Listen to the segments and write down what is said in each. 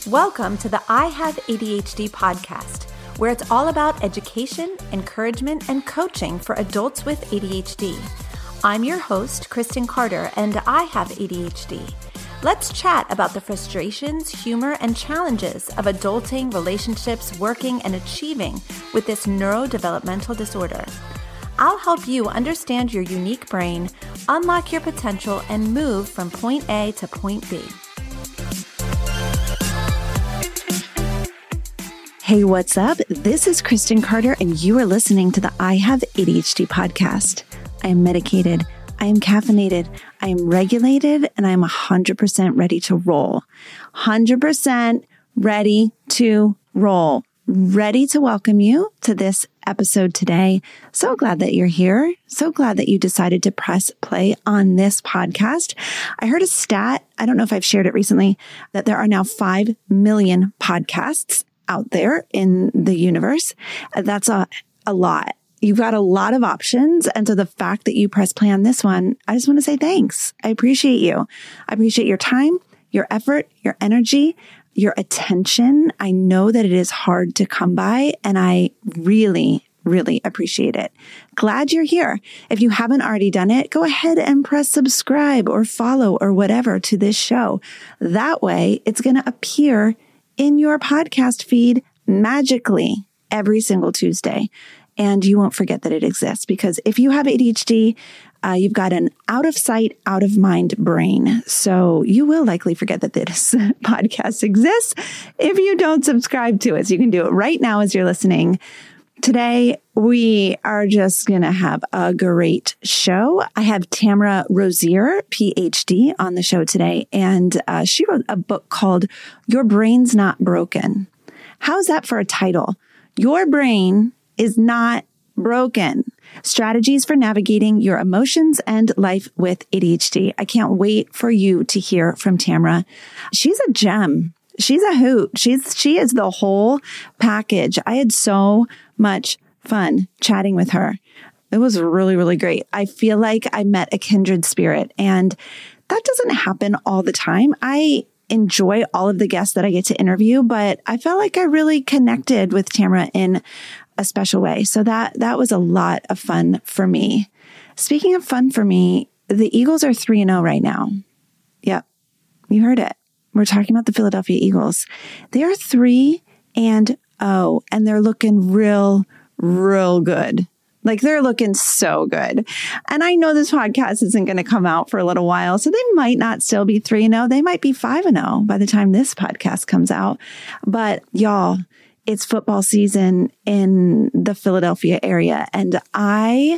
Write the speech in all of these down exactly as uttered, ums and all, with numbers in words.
Welcome to the I Have A D H D podcast, where it's all about education, encouragement, and coaching for adults with A D H D. I'm your host, Kristen Carter, and I have A D H D. Let's chat about the frustrations, humor, and challenges of adulting, relationships, working, and achieving with this neurodevelopmental disorder. I'll help you understand your unique brain, unlock your potential, and move from point A to point B. Hey, what's up? This is Kristen Carter, and you are listening to the I Have A D H D podcast. I am medicated, I am caffeinated, I am regulated, and I am one hundred percent ready to roll. one hundred percent ready to roll. Ready to welcome you to this episode today. So glad that you're here. So glad that you decided to press play on this podcast. I heard a stat, I don't know if I've shared it recently, that there are now five million podcasts out there in the universe. That's a, a lot. You've got a lot of options. And so the fact that you press play on this one, I just want to say thanks. I appreciate you. I appreciate your time, your effort, your energy, your attention. I know that it is hard to come by, and I really, really appreciate it. Glad you're here. If you haven't already done it, go ahead and press subscribe or follow or whatever to this show. That way, it's going to appear in your podcast feed magically every single Tuesday. And you won't forget that it exists, because if you have A D H D, uh, you've got an out of sight, out of mind brain. So you will likely forget that this podcast exists if you don't subscribe to it. So you can do it right now as you're listening. Today, we are just going to have a great show. I have Tamara Rozier, P H D, on the show today, and uh, she wrote a book called Your Brain's Not Broken. How's that for a title? Your brain is not broken. Strategies for navigating your emotions and life with A D H D. I can't wait for you to hear from Tamara. She's a gem. She's a hoot. She's, she is the whole package. I had so much fun chatting with her. It was really, really great. I feel like I met a kindred spirit, and that doesn't happen all the time. I enjoy all of the guests that I get to interview, but I felt like I really connected with Tamara in a special way. So that, that was a lot of fun for me. Speaking of fun for me, the Eagles are three and oh right now. Yep. You heard it. We're talking about the Philadelphia Eagles. They are three and oh, and they're looking real, real good. Like, they're looking so good. And I know this podcast isn't going to come out for a little while, so they might not still be three and oh. They might be five and oh by the time this podcast comes out. But y'all, it's football season in the Philadelphia area, and I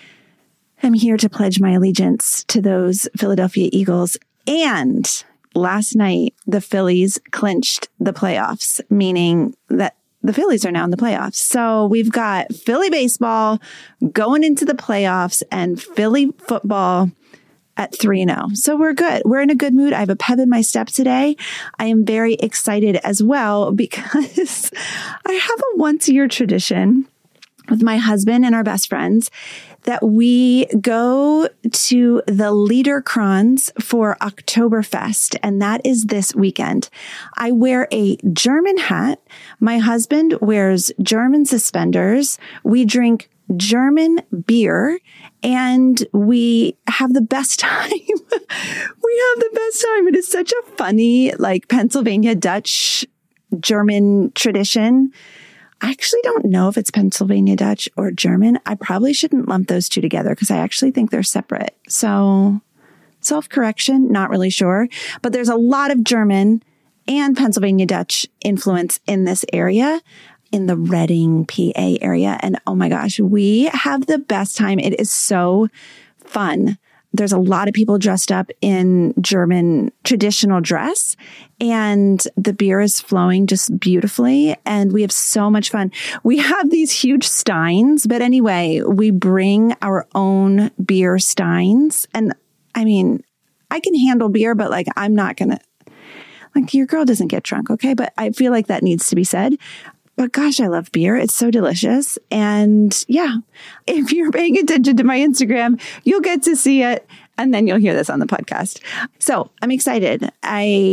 am here to pledge my allegiance to those Philadelphia Eagles. And last night, the Phillies clinched the playoffs, meaning that the Phillies are now in the playoffs. So we've got Philly baseball going into the playoffs and Philly football at three and oh. So we're good. We're in a good mood. I have a pep in my step today. I am very excited as well because I have a once a year tradition with my husband and our best friends that we go to the Liederkranz for Oktoberfest, and that is this weekend. I wear a German hat. My husband wears German suspenders. We drink German beer, and we have the best time. We have the best time. It is such a funny, like, Pennsylvania Dutch German tradition. I actually don't know if it's Pennsylvania Dutch or German. I probably shouldn't lump those two together because I actually think they're separate. So self-correction, not really sure. But there's a lot of German and Pennsylvania Dutch influence in this area, in the Reading, P A area. And oh my gosh, we have the best time. It is so fun. There's a lot of people dressed up in German traditional dress, and the beer is flowing just beautifully, and we have so much fun. We have these huge steins, but anyway, we bring our own beer steins. And I mean, I can handle beer, but like, I'm not going to, like, your girl doesn't get drunk, okay? But I feel like that needs to be said. But gosh, I love beer. It's so delicious. And yeah, if you're paying attention to my Instagram, you'll get to see it. And then you'll hear this on the podcast. So I'm excited. I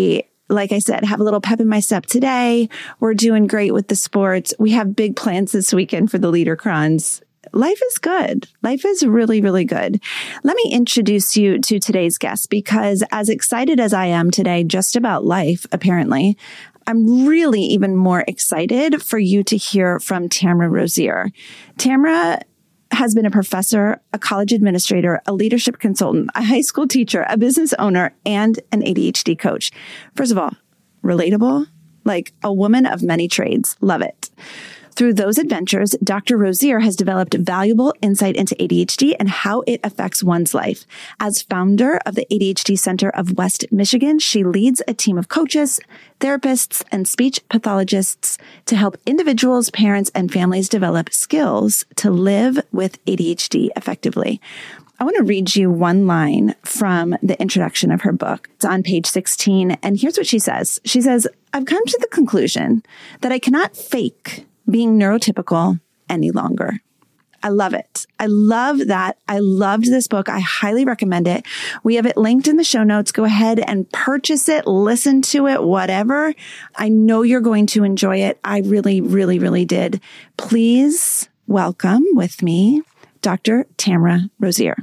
like I said, have a little pep in my step today. We're doing great with the sports. We have big plans this weekend for the LeaderCrons. Life is good. Life is really, really good. Let me introduce you to today's guest, because as excited as I am today just about life, apparently, I'm really even more excited for you to hear from Tamra Rozier. Tamra has been a professor, a college administrator, a leadership consultant, a high school teacher, a business owner, and an A D H D coach. First of all, relatable, like a woman of many trades. Love it. Through those adventures, Doctor Rozier has developed valuable insight into A D H D and how it affects one's life. As founder of the A D H D Center of West Michigan, she leads a team of coaches, therapists, and speech pathologists to help individuals, parents, and families develop skills to live with A D H D effectively. I want to read you one line from the introduction of her book. It's on page sixteen, and here's what she says. She says, "I've come to the conclusion that I cannot fake being neurotypical any longer." I love it. I love that. I loved this book. I highly recommend it. We have it linked in the show notes. Go ahead and purchase it, listen to it, whatever. I know you're going to enjoy it. I really, really, really did. Please welcome with me, Doctor Tamra Rozier.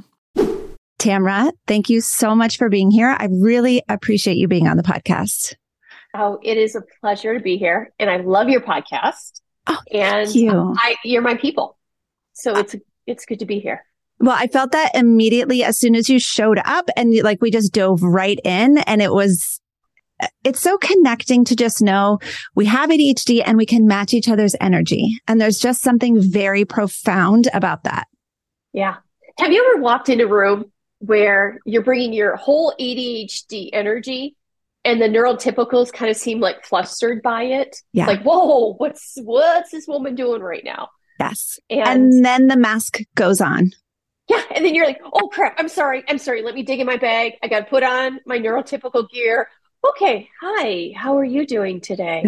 Tamra, thank you so much for being here. I really appreciate you being on the podcast. Oh, it is a pleasure to be here. And I love your podcast. Oh, and thank you. I, you're my people. So it's, it's good to be here. Well, I felt that immediately as soon as you showed up, and like we just dove right in, and it was, it's so connecting to just know we have A D H D and we can match each other's energy. And there's just something very profound about that. Yeah. Have you ever walked in a room where you're bringing your whole A D H D energy and the neurotypicals kind of seem like flustered by it? Yeah. Like, whoa, what's, what's this woman doing right now? Yes. And, and then the mask goes on. Yeah. And then you're like, oh crap, I'm sorry. I'm sorry. Let me dig in my bag. I got to put on my neurotypical gear. Okay. Hi. How are you doing today?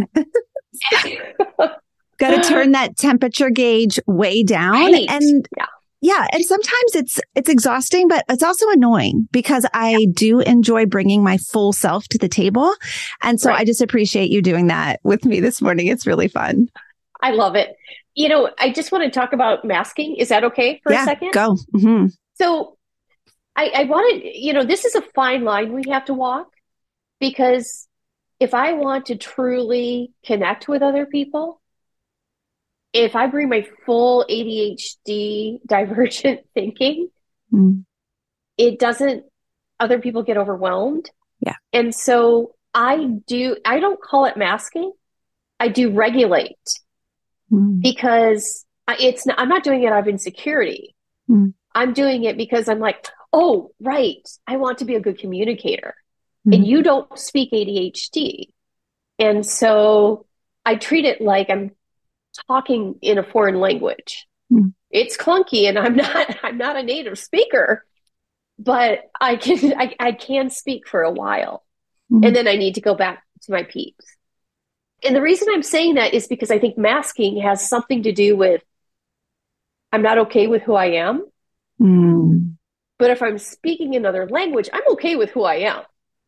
Got to turn that temperature gauge way down. Right. And yeah. Yeah. And sometimes it's, it's exhausting, but it's also annoying because I do enjoy bringing my full self to the table. And so right. I just appreciate you doing that with me this morning. It's really fun. I love it. You know, I just want to talk about masking. Is that okay for yeah, a second? Go. Mm-hmm. So I, I wanted, you know, this is a fine line we have to walk, because if I want to truly connect with other people, if I bring my full A D H D divergent thinking, mm. it doesn't, other people get overwhelmed. Yeah. And so I do, I don't call it masking. I do regulate mm. because it's not, I'm not doing it out of insecurity. Mm. I'm doing it because I'm like, oh, right. I want to be a good communicator mm. and you don't speak A D H D. And so I treat it like I'm talking in a foreign language. Mm. It's clunky and I'm not, I'm not a native speaker, but I can, I, I can speak for a while mm. and then I need to go back to my peeps. And the reason I'm saying that is because I think masking has something to do with, I'm not okay with who I am, mm. but if I'm speaking another language, I'm okay with who I am.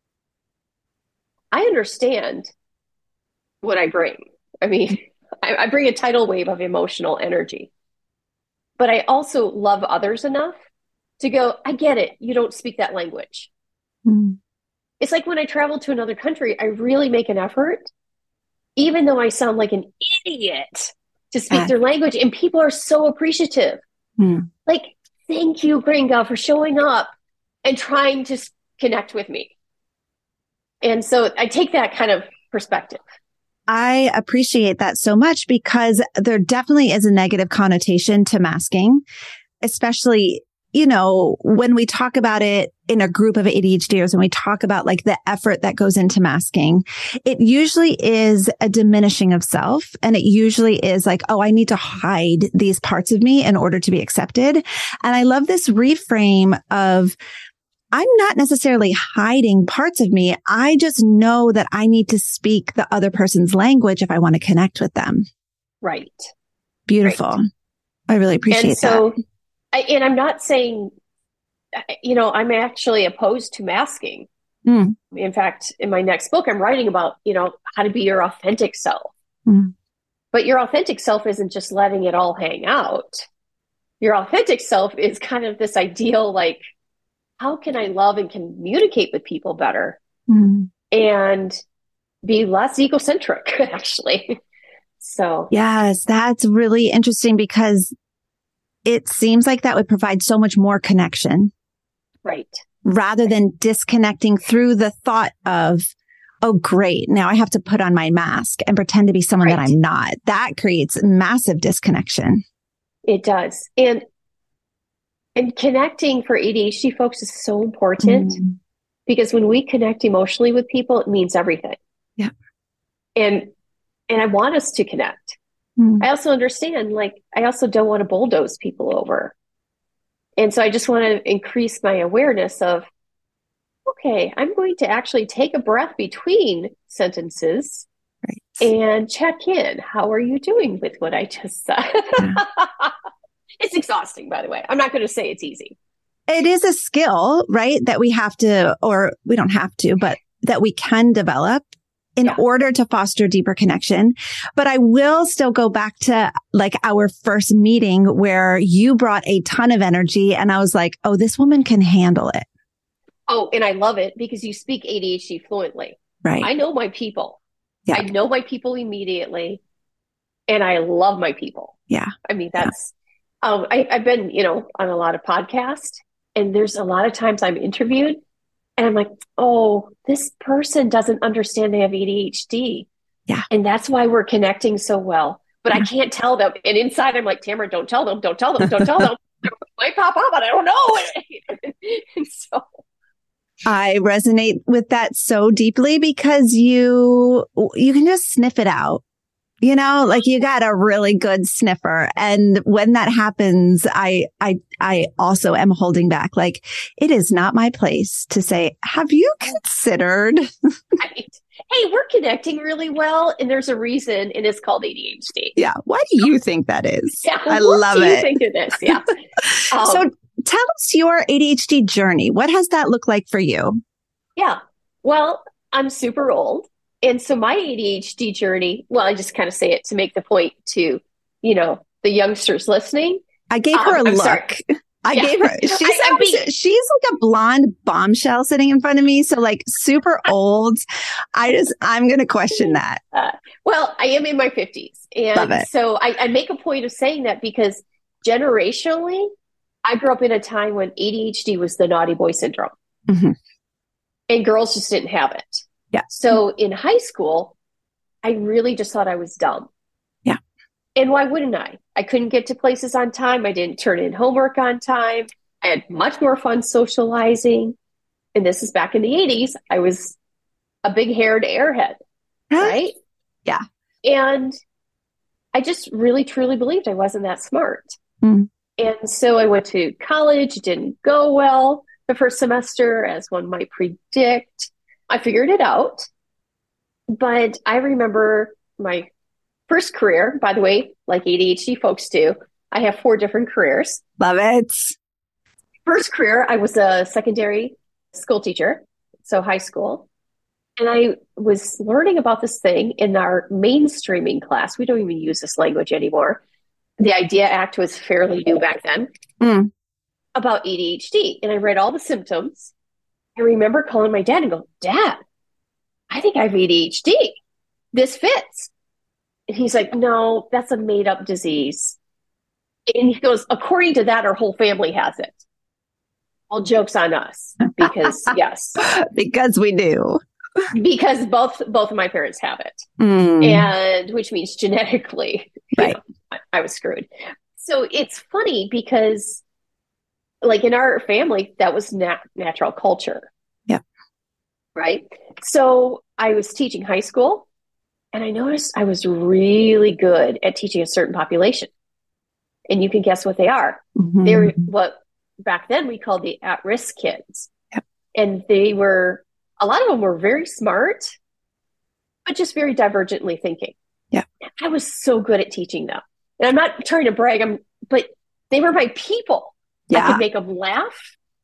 I understand what I bring. I mean, I, I bring a tidal wave of emotional energy, but I also love others enough to go, I get it. You don't speak that language. Mm. It's like when I travel to another country, I really make an effort, even though I sound like an idiot, to speak uh. their language. And people are so appreciative. Mm. Like, thank you, Gringa, for showing up and trying to connect with me. And so I take that kind of perspective. I appreciate that so much, because there definitely is a negative connotation to masking, especially, you know, when we talk about it in a group of ADHDers and we talk about like the effort that goes into masking, it usually is a diminishing of self. And it usually is like, oh, I need to hide these parts of me in order to be accepted. And I love this reframe of, I'm not necessarily hiding parts of me. I just know that I need to speak the other person's language if I want to connect with them. Right. Beautiful. Right. I really appreciate and so, that. I, and I'm not saying, you know, I'm actually opposed to masking. Mm. In fact, in my next book, I'm writing about, you know, how to be your authentic self. Mm. But your authentic self isn't just letting it all hang out. Your authentic self is kind of this ideal, like, how can I love and communicate with people better mm. and be less egocentric, actually. So, yes, that's really interesting because it seems like that would provide so much more connection. Right. Rather than disconnecting through the thought of, oh, great, now I have to put on my mask and pretend to be someone right. that I'm not. That creates massive disconnection. It does. And and connecting for A D H D folks is so important mm. because when we connect emotionally with people, it means everything. Yeah. And and I want us to connect. Mm. I also understand, like, I also don't want to bulldoze people over. And so I just want to increase my awareness of, okay, I'm going to actually take a breath between sentences right. and check in. How are you doing with what I just said? Yeah. It's exhausting, by the way. I'm not going to say it's easy. It is a skill, right? That we have to, or we don't have to, but that we can develop in yeah. order to foster deeper connection. But I will still go back to like our first meeting where you brought a ton of energy and I was like, oh, this woman can handle it. Oh, and I love it because you speak A D H D fluently. Right. I know my people. Yeah. I know my people immediately. And I love my people. Yeah. I mean, that's, yeah. um, I, I've been, you know, on a lot of podcasts and there's a lot of times I'm interviewed and I'm like, oh, this person doesn't understand they have A D H D. Yeah. And that's why we're connecting so well. But yeah. I can't tell them. And inside I'm like, Tamara, don't tell them, don't tell them, don't tell them. It might pop up, but I don't know. And so I resonate with that so deeply because you you can just sniff it out. You know, like you got a really good sniffer. And when that happens, I, I, I also am holding back. Like it is not my place to say, have you considered? Right. Hey, we're connecting really well. And there's a reason and it's called A D H D. Yeah. Why do you think that is? Yeah, I what love do it. You think of this? Yeah. Um, so tell us your A D H D journey. What has that looked like for you? Yeah. Well, I'm super old. And so my A D H D journey, well, I just kind of say it to make the point to, you know, the youngsters listening. I gave her um, a I'm look. Sorry. I yeah. gave her, she I, sounds, being, she's like a blonde bombshell sitting in front of me. So like super old. I just, I'm going to question that. Uh, well, I am in my fifties. And so I, I make a point of saying that because generationally, I grew up in a time when A D H D was the naughty boy syndrome. Mm-hmm. And girls just didn't have it. Yeah. So in high school, I really just thought I was dumb. Yeah. And why wouldn't I? I couldn't get to places on time. I didn't turn in homework on time. I had much more fun socializing. And this is back in the eighties. I was a big haired airhead. Right? Yeah. And I just really, truly believed I wasn't that smart. Mm. And so I went to college. It didn't go well the first semester, as one might predict. I figured it out, but I remember my first career, by the way, like A D H D folks do. I have four different careers. Love it. First career, I was a secondary school teacher, so high school. And I was learning about this thing in our mainstreaming class. We don't even use this language anymore. The IDEA Act was fairly new back then, mm. about A D H D. And I read all the symptoms. I remember calling my dad and go, Dad, I think I have A D H D. This fits. And he's like, no, that's a made up disease. And he goes, according to that, our whole family has it. All jokes on us because yes, because we do, because both, both of my parents have it. Mm. And which means genetically, right. You know, I, I was screwed. So it's funny because like in our family, that was nat- natural culture. Yeah. Right. So I was teaching high school and I noticed I was really good at teaching a certain population. And you can guess what they are. Mm-hmm. They were what back then we called the at-risk kids. Yep. And they were, a lot of them were very smart, but just very divergently thinking. Yeah. I was so good at teaching them. And I'm not trying to brag, I'm, but they were my people. Yeah. I could make them laugh.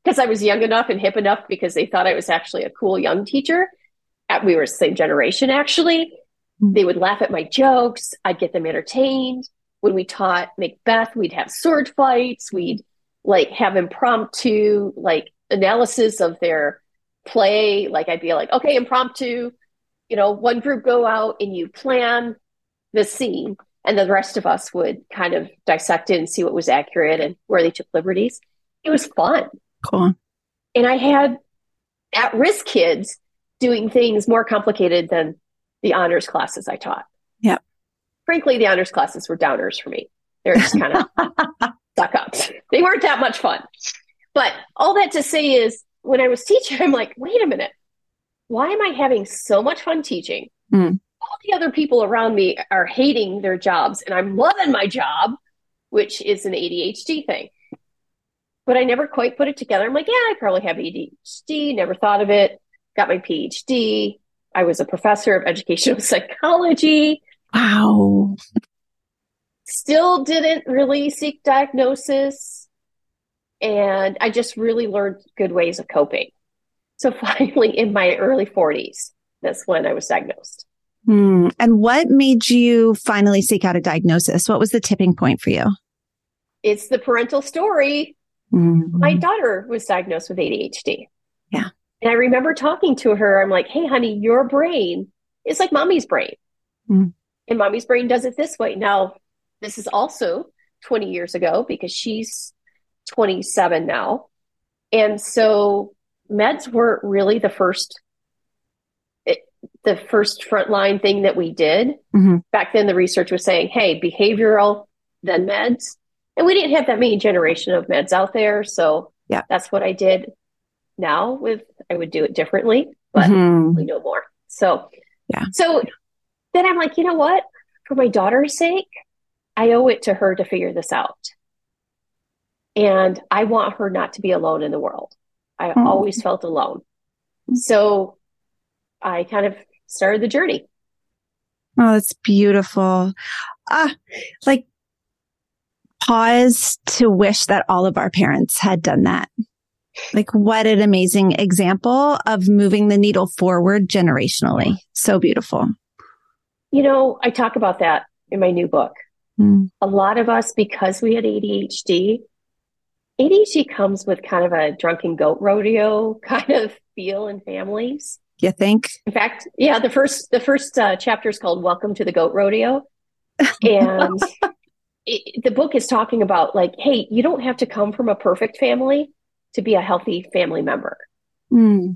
because I was young enough and hip enough because they thought I was actually a cool young teacher. We were the same generation, actually. Mm-hmm. They would laugh at my jokes. I'd get them entertained. When we taught Macbeth, we'd have sword fights. We'd like have impromptu like analysis of their play. Like I'd be like, okay, impromptu, you know, one group go out and you plan the scene, and the rest of us would kind of dissect it and see what was accurate and where they took liberties. It was fun. Cool. And I had at-risk kids doing things more complicated than the honors classes I taught. Yeah. Frankly, the honors classes were downers for me. They're just kind of suck ups. They weren't that much fun. But all that to say is, when I was teaching, I'm like, wait a minute. Why am I having so much fun teaching? Mm. All the other people around me are hating their jobs, and I'm loving my job, which is an A D H D thing. But I never quite put it together. I'm like, yeah, I probably have A D H D. Never thought of it. Got my P H D. I was a professor of educational psychology. Wow. Still didn't really seek diagnosis. And I just really learned good ways of coping. So finally, in my early forties, that's when I was diagnosed. Hmm. And what made you finally seek out a diagnosis? What was the tipping point for you? It's the parental story. Mm-hmm. My daughter was diagnosed with A D H D. Yeah. And I remember talking to her. I'm like, hey, honey, your brain is like mommy's brain. Mm-hmm. And mommy's brain does it this way. Now, this is also twenty years ago because she's twenty-seven now. And so meds weren't really the first it, the first frontline thing that we did. Mm-hmm. Back then, the research was saying, hey, behavioral, then meds. And we didn't have that many generation of meds out there. So yeah, that's what I did. Now with, I would do it differently, but mm-hmm. we know more. So, yeah. So then I'm like, you know what? For my daughter's sake, I owe it to her to figure this out. And I want her not to be alone in the world. I mm-hmm. always felt alone. So I kind of started the journey. Oh, that's beautiful. Ah, like pause to wish that all of our parents had done that. Like what an amazing example of moving the needle forward generationally. So beautiful. You know, I talk about that in my new book. Mm. A lot of us, because we had A D H D, A D H D comes with kind of a drunken goat rodeo kind of feel in families. You think? In fact, yeah, the first the first uh, chapter is called Welcome to the Goat Rodeo. And it, the book is talking about like, hey, you don't have to come from a perfect family to be a healthy family member. Mm.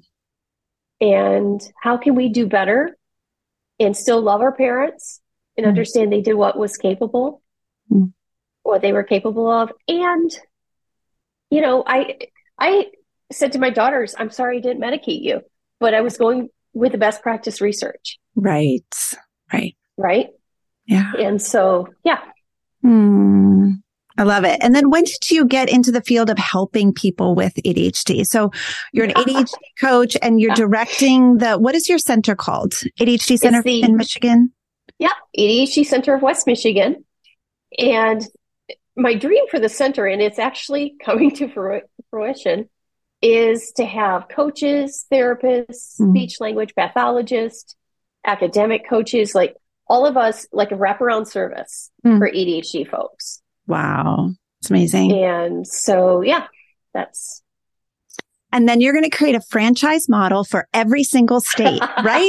And how can we do better and still love our parents and mm. understand they did what was capable, mm. what they were capable of. And, you know, I, I said to my daughters, I'm sorry I didn't medicate you, but I was going with the best practice research. Right. Right. Right. Yeah. And so, yeah. Hmm. I love it. And then when did you get into the field of helping people with A D H D? So you're an A D H D coach and you're directing the, what is your center called? A D H D Center the, in Michigan? Yeah. A D H D Center of West Michigan. And my dream for the center, and it's actually coming to fruition, is to have coaches, therapists, mm. speech language pathologists, academic coaches, like all of us, like a wraparound service mm. for A D H D folks. Wow. It's amazing. And so, yeah, that's. And then you're going to create a franchise model for every single state, right?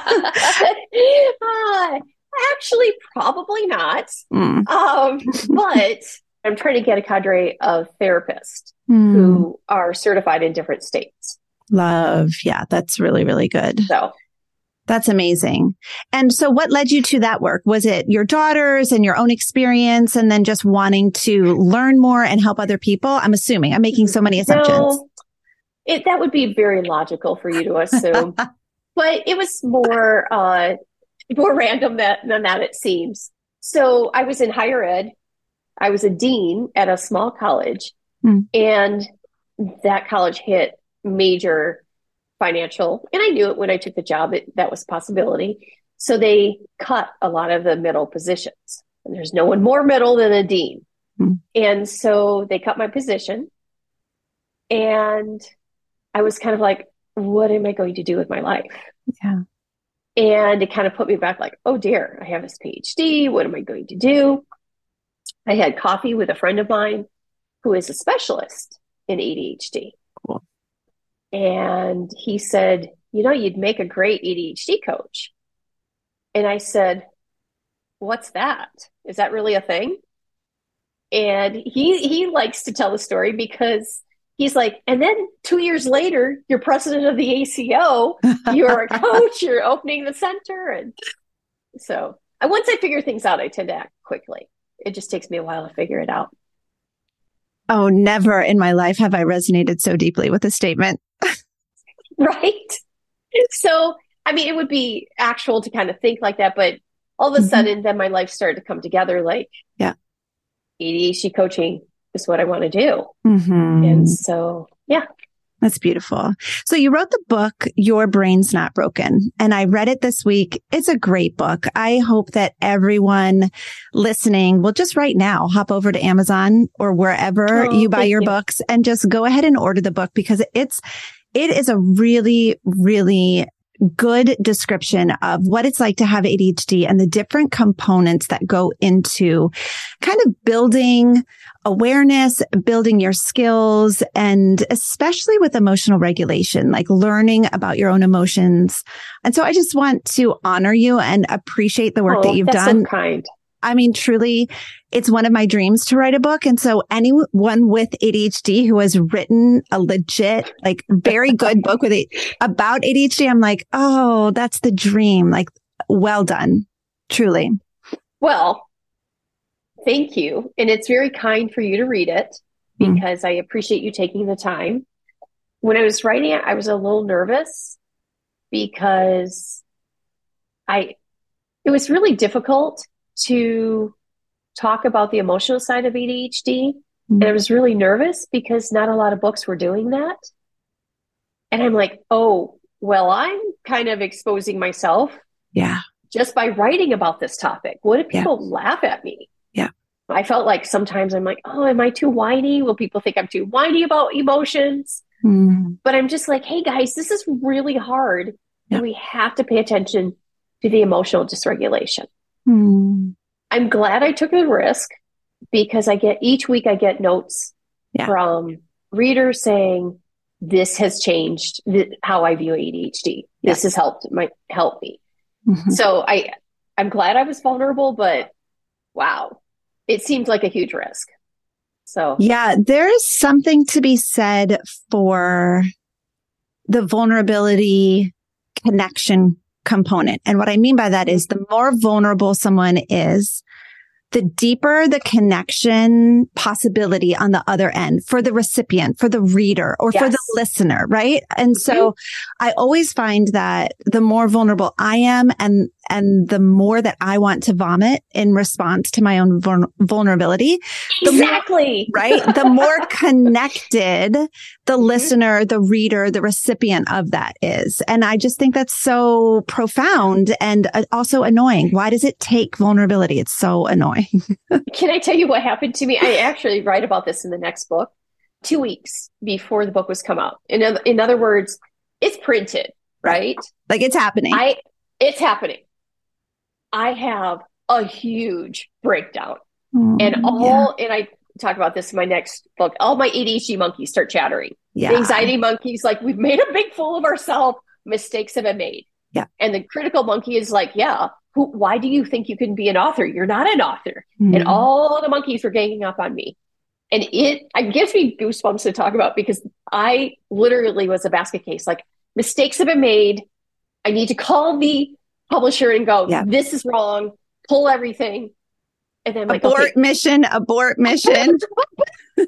uh, actually, probably not. Mm. Um, but I'm trying to get a cadre of therapists mm. who are certified in different states. Love. Yeah, that's really, really good. So. That's amazing. And so what led you to that work? Was it your daughters and your own experience and then just wanting to learn more and help other people? I'm assuming. I'm making so many assumptions. No, it, that would be very logical for you to assume. But it was more uh, more random that, than that, it seems. So I was in higher ed. I was a dean at a small college. Mm. And that college hit major financial, and I knew it when I took the job, it, that was a possibility. So they cut a lot of the middle positions, and there's no one more middle than a dean. Mm. And so they cut my position. And I was kind of like, what am I going to do with my life? Yeah. And it kind of put me back like, oh dear, I have this PhD. What am I going to do? I had coffee with a friend of mine who is a specialist in A D H D. Cool. And he said, you know, you'd make a great A D H D coach. And I said, what's that? Is that really a thing? And he he likes to tell the story because he's like, and then two years later, you're president of the A C O, you're a coach, you're opening the center. And so I, once I figure things out, I tend to act quickly. It just takes me a while to figure it out. Oh, never in my life have I resonated so deeply with a statement. Right? So, I mean, it would be actual to kind of think like that, but all of a mm-hmm. sudden, then my life started to come together like, yeah, A D H D coaching is what I want to do. Mm-hmm. And so, yeah. That's beautiful. So you wrote the book, Your Brain's Not Broken, and I read it this week. It's a great book. I hope that everyone listening will just right now hop over to Amazon or wherever oh, you buy your you. books and just go ahead and order the book because it's, it is a really, really good description of what it's like to have A D H D and the different components that go into kind of building awareness, building your skills, and especially with emotional regulation, like learning about your own emotions. And so I just want to honor you and appreciate the work oh, that you've that's done. So kind. I mean, truly, it's one of my dreams to write a book. And so anyone with A D H D who has written a legit, like very good book with it about A D H D, I'm like, oh, that's the dream. Like, well done. Truly. Well, thank you. And it's very kind for you to read it because mm. I appreciate you taking the time. When I was writing it, I was a little nervous because I, it was really difficult to talk about the emotional side of A D H D. Mm. And I was really nervous because not a lot of books were doing that. And I'm like, oh, well, I'm kind of exposing myself. Yeah. Just by writing about this topic. What if people yeah. laugh at me? Yeah. I felt like sometimes I'm like, oh, am I too whiny? Will people think I'm too whiny about emotions? Mm. But I'm just like, hey guys, this is really hard. Yeah. And we have to pay attention to the emotional dysregulation. Mm. I'm glad I took the risk because I get each week I get notes yeah. from readers saying this has changed th- how I view A D H D. This yeah. has helped my help me. Mm-hmm. So I I'm glad I was vulnerable, but wow, it seemed like a huge risk. So yeah, there is something to be said for the vulnerability connection component. And what I mean by that is the more vulnerable someone is, the deeper the connection possibility on the other end for the recipient, for the reader, or yes. for the listener, right? And so mm-hmm. I always find that the more vulnerable I am and and the more that I want to vomit in response to my own vul- vulnerability. Exactly. The more, right? The more connected the mm-hmm. listener, the reader, the recipient of that is. And I just think that's so profound and uh, also annoying. Why does it take vulnerability? It's so annoying. Can I tell you what happened to me? I actually write about this in the next book, two weeks before the book was come out. In, in other words, it's printed, right? Like it's happening. I, it's happening. I have a huge breakdown mm, and all, yeah. and I talk about this in my next book, all my A D H D monkeys start chattering. Yeah. The anxiety monkeys, like we've made a big fool of ourselves. Mistakes have been made. Yeah. And the critical monkey is like, yeah, who, why do you think you can be an author? You're not an author. Mm. And all the monkeys were ganging up on me. And it, it gives me goosebumps to talk about because I literally was a basket case. Like mistakes have been made. I need to call the publisher and go, yeah. this is wrong, pull everything. And then I'm abort like, okay. mission, abort mission. Mistakes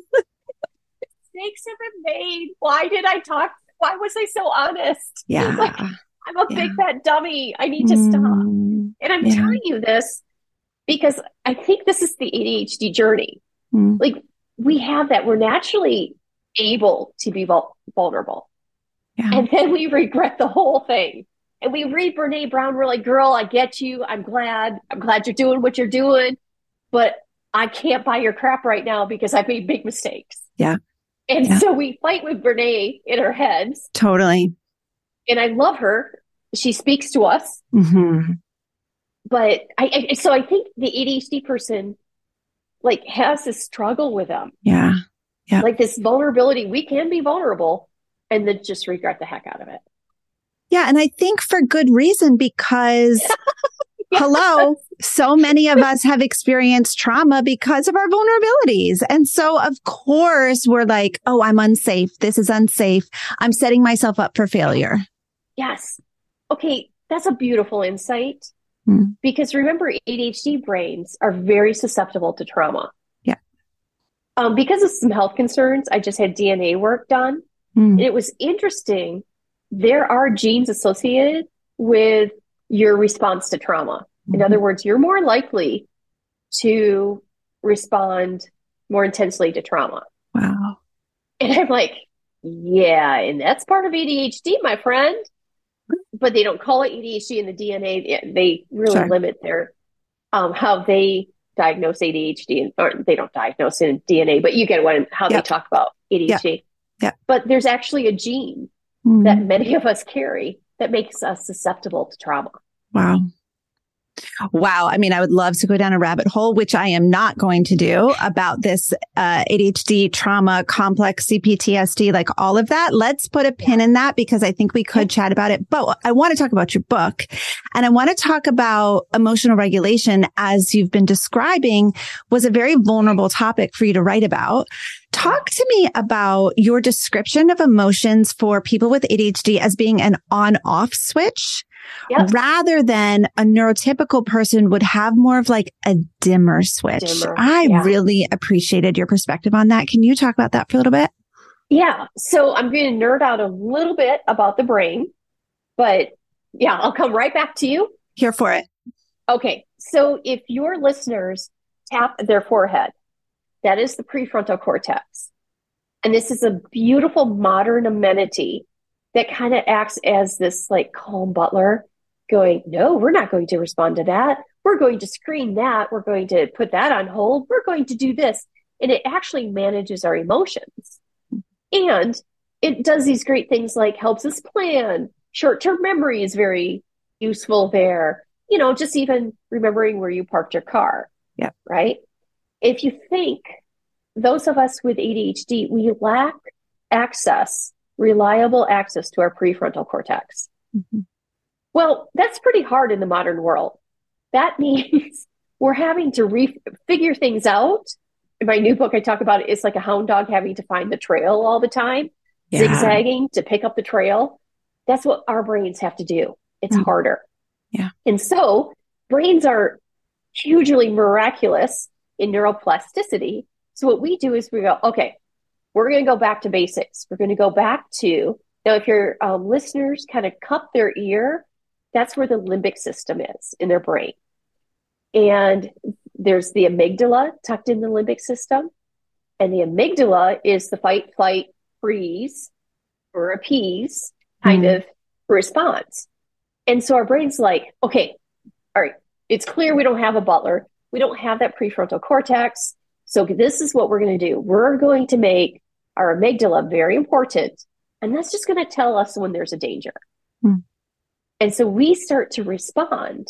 have been made. Why did I talk? Why was I so honest? Yeah. Like, I'm a yeah. big fat dummy. I need to mm. stop. And I'm yeah. telling you this because I think this is the A D H D journey. Mm. Like we have that. We're naturally able to be vul- vulnerable. Yeah. And then we regret the whole thing. And we read Brene Brown, we're like, girl, I get you. I'm glad. I'm glad you're doing what you're doing. But I can't buy your crap right now because I've made big mistakes. Yeah. And yeah. so we fight with Brene in our heads. Totally. And I love her. She speaks to us. Mm-hmm. But I, I, so I think the A D H D person like has this struggle with them. Yeah. Yeah. Like this vulnerability. We can be vulnerable and then just regret the heck out of it. Yeah. And I think for good reason, because yes. hello, so many of us have experienced trauma because of our vulnerabilities. And so of course we're like, oh, I'm unsafe. This is unsafe. I'm setting myself up for failure. Yes. Okay. That's a beautiful insight. Mm. Because remember, A D H D brains are very susceptible to trauma. Yeah. Um, because of some health concerns, I just had D N A work done. Mm. And it was interesting. There are genes associated with your response to trauma. In mm-hmm. other words, you're more likely to respond more intensely to trauma. Wow. And I'm like, yeah, and that's part of A D H D, my friend. But they don't call it A D H D in the D N A. They really sure. limit their um, how they diagnose A D H D, and, or they don't diagnose it in D N A, but you get what how yep. they talk about A D H D. Yep. Yep. But there's actually a gene mm. that many of us carry that makes us susceptible to trauma. Wow. Wow. I mean, I would love to go down a rabbit hole, which I am not going to do, about this uh, A D H D, trauma, complex C P T S D, like all of that. Let's put a pin in that because I think we could chat about it. But I want to talk about your book, and I want to talk about emotional regulation, as you've been describing, was a very vulnerable topic for you to write about. Talk to me about your description of emotions for people with A D H D as being an on-off switch. Yep. Rather than a neurotypical person would have more of like a dimmer switch. Dimmer, I yeah. really appreciated your perspective on that. Can you talk about that for a little bit? Yeah. So I'm going to nerd out a little bit about the brain, but yeah, I'll come right back to you. Here for it. Okay. So if your listeners tap their forehead, that is the prefrontal cortex. And this is a beautiful modern amenity that kind of acts as this like calm butler going, no, we're not going to respond to that. We're going to screen that. We're going to put that on hold. We're going to do this. And it actually manages our emotions. And it does these great things like helps us plan. Short-term memory is very useful there. You know, just even remembering where you parked your car. Yeah. Right? If you think those of us with A D H D, we lack access reliable access to our prefrontal cortex. Mm-hmm. Well, that's pretty hard in the modern world. That means we're having to re- figure things out. In my new book, I talk about it. It's like a hound dog having to find the trail all the time, yeah. zigzagging to pick up the trail. That's what our brains have to do. It's mm-hmm. harder. Yeah. And so brains are hugely miraculous in neuroplasticity. So what we do is we go, okay, we're going to go back to basics. We're going to go back to, now if your um, listeners kind of cup their ear, that's where the limbic system is in their brain. And there's the amygdala tucked in the limbic system. And the amygdala is the fight, flight, freeze, or appease kind mm. of response. And so our brain's like, okay, all right, it's clear we don't have a butler. We don't have that prefrontal cortex. So this is what we're going to do. We're going to make our amygdala very important. And that's just going to tell us when there's a danger. Mm. And so we start to respond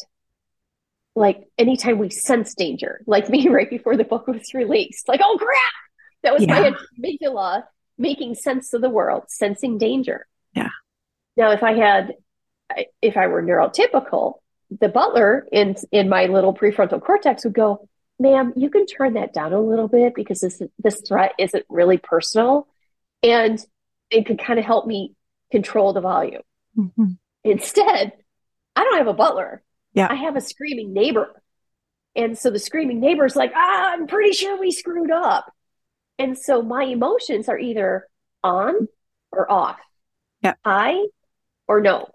like anytime we sense danger, like me right before the book was released, like, oh crap, that was yeah. my amygdala making sense of the world, sensing danger. Yeah. Now, if I had, if I were neurotypical, the butler in, in my little prefrontal cortex would go, ma'am, you can turn that down a little bit because this, this threat isn't really personal. And it could kind of help me control the volume. Mm-hmm. Instead, I don't have a butler. Yeah. I have a screaming neighbor. And so the screaming neighbor's like, ah, I'm pretty sure we screwed up. And so my emotions are either on or off. Yeah. I or no.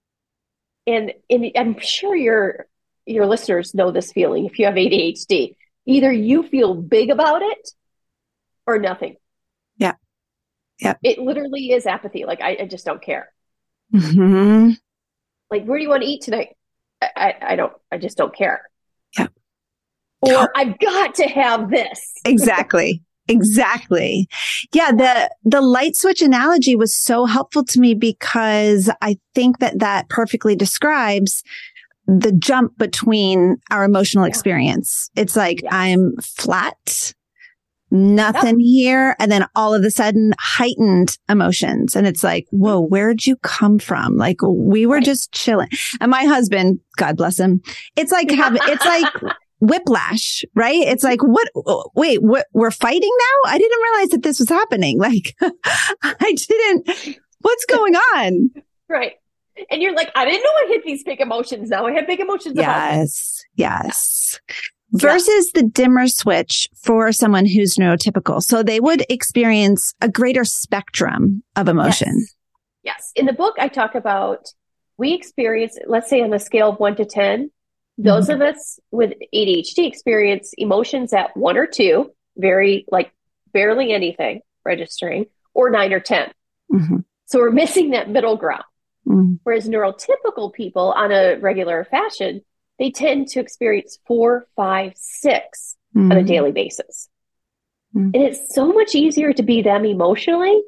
And, and I'm sure your your listeners know this feeling if you have A D H D. Either you feel big about it or nothing. Yeah. Yeah. It literally is apathy. Like, I, I just don't care. Mm-hmm. Like, where do you want to eat tonight? I, I, I don't, I just don't care. Yeah. Or I've got to have this. Exactly. Exactly. Yeah. The, the light switch analogy was so helpful to me because I think that that perfectly describes the jump between our emotional yeah. experience. It's like yeah. I'm flat, nothing yep. here. And then all of a sudden heightened emotions. And it's like, whoa, where'd you come from? Like we were right. just chilling. And my husband, God bless him. It's like, have, it's like whiplash, right? It's like, what, wait, what, we're fighting now? I didn't realize that this was happening. Like I didn't, what's going on? Right. And you're like, I didn't know I had these big emotions. Now I have big emotions. Yes. Yes. Versus yeah. the dimmer switch for someone who's neurotypical. So they would experience a greater spectrum of emotion. Yes. yes. In the book, I talk about, we experience, let's say on a scale of one to ten, those mm-hmm. of us with A D H D experience emotions at one or two, very like barely anything registering, or nine or ten. Mm-hmm. So we're missing that middle ground. Mm-hmm. Whereas neurotypical people on a regular fashion, they tend to experience four, five, six mm-hmm. on a daily basis. Mm-hmm. And it's so much easier to be them emotionally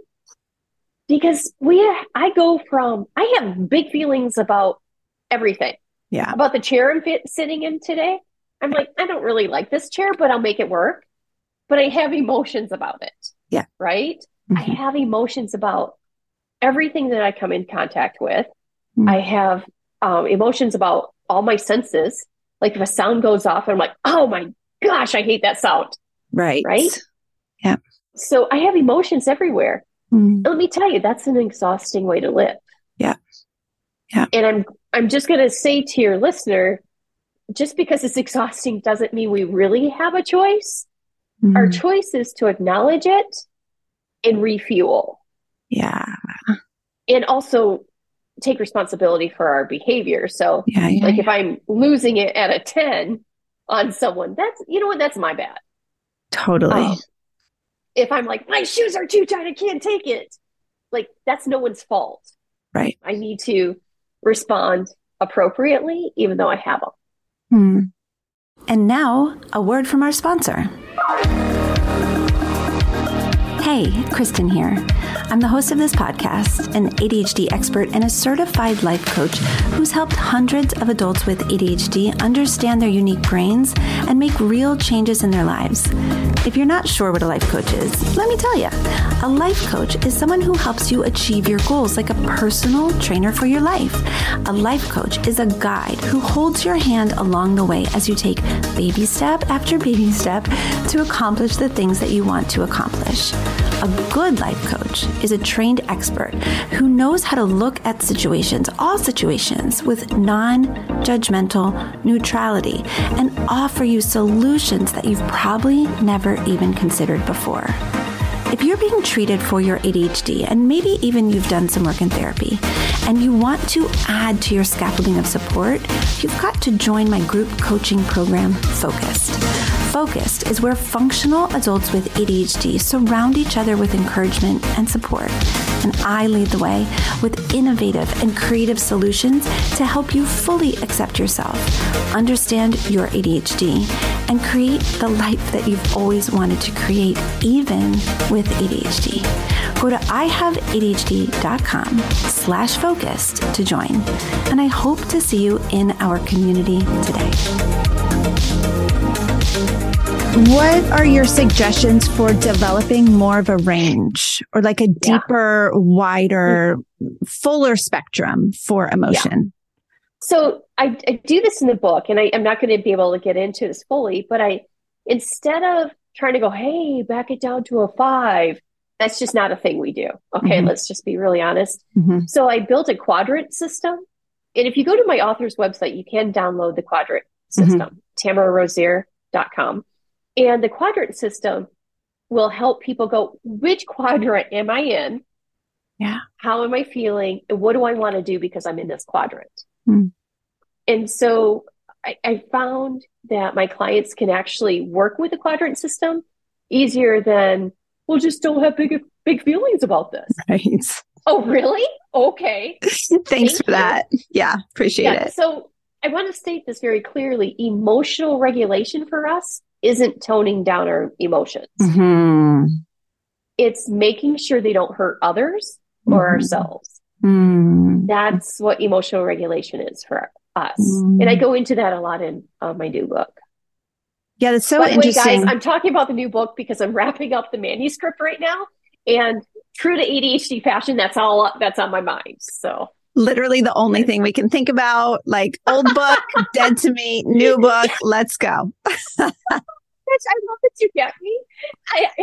because we, I go from, I have big feelings about everything. Yeah. About the chair I'm fit, sitting in today. I'm like, I don't really like this chair, but I'll make it work. But I have emotions about it. Yeah. Right? Mm-hmm. I have emotions about everything that I come in contact with. Mm-hmm. I have um, emotions about all my senses. Like if a sound goes off, I'm like, oh my gosh, I hate that sound. Right. Right. Yeah. So I have emotions everywhere. Mm-hmm. Let me tell you, that's an exhausting way to live. Yeah. Yeah. And I'm, I'm just going to say to your listener, just because it's exhausting doesn't mean we really have a choice. Mm-hmm. Our choice is to acknowledge it and refuel. Yeah. And also take responsibility for our behavior. So yeah, yeah, like yeah. if I'm losing it at a ten on someone, that's, you know what, that's my bad. Totally. Um, if I'm like, my shoes are too tight, I can't take it. Like that's no one's fault. Right. I need to respond appropriately, even though I have them. Hmm. And now a word from our sponsor. Hey, Kristen here. I'm the host of this podcast, an A D H D expert and a certified life coach who's helped hundreds of adults with A D H D understand their unique brains and make real changes in their lives. If you're not sure what a life coach is, let me tell you. A life coach is someone who helps you achieve your goals like a personal trainer for your life. A life coach is a guide who holds your hand along the way as you take baby step after baby step to accomplish the things that you want to accomplish. A good life coach is a trained expert who knows how to look at situations, all situations, with non-judgmental neutrality and offer you solutions that you've probably never even considered before. If you're being treated for your A D H D, and maybe even you've done some work in therapy, and you want to add to your scaffolding of support, you've got to join my group coaching program, Focused. Focused is where functional adults with A D H D surround each other with encouragement and support. And I lead the way with innovative and creative solutions to help you fully accept yourself, understand your A D H D, and create the life that you've always wanted to create, even with A D H D. Go to ihaveadhd.com slash focused to join. And I hope to see you in our community today. What are your suggestions for developing more of a range or like a deeper, yeah. wider, fuller spectrum for emotion? Yeah. So I, I do this in the book, and I, I'm not going to be able to get into this fully, but I, instead of trying to go, hey, back it down to a five, that's just not a thing we do. Okay, mm-hmm. Let's just be really honest. Mm-hmm. So I built a quadrant system. And if you go to my author's website, you can download the quadrant system, mm-hmm. tamara rozier dot com. And the quadrant system will help people go, which quadrant am I in? Yeah. How am I feeling? And what do I want to do because I'm in this quadrant? Mm. And so I, I found that my clients can actually work with the quadrant system easier than, well, just don't have big, big feelings about this. Right. Oh, really? Okay. Thanks Thank for you. that. Yeah. Appreciate yeah, it. So I want to state this very clearly. Emotional regulation for us isn't toning down our emotions. Mm-hmm. It's making sure they don't hurt others or Mm-hmm. ourselves. Mm-hmm. That's what emotional regulation is for us. Mm-hmm. And I go into that a lot in uh, my new book. Yeah, that's so By the way, interesting. guys, I'm talking about the new book because I'm wrapping up the manuscript right now. And true to A D H D fashion, that's all that's on my mind. So literally the only thing we can think about, like old book, dead to me, new book, let's go. I love that you get me. I, I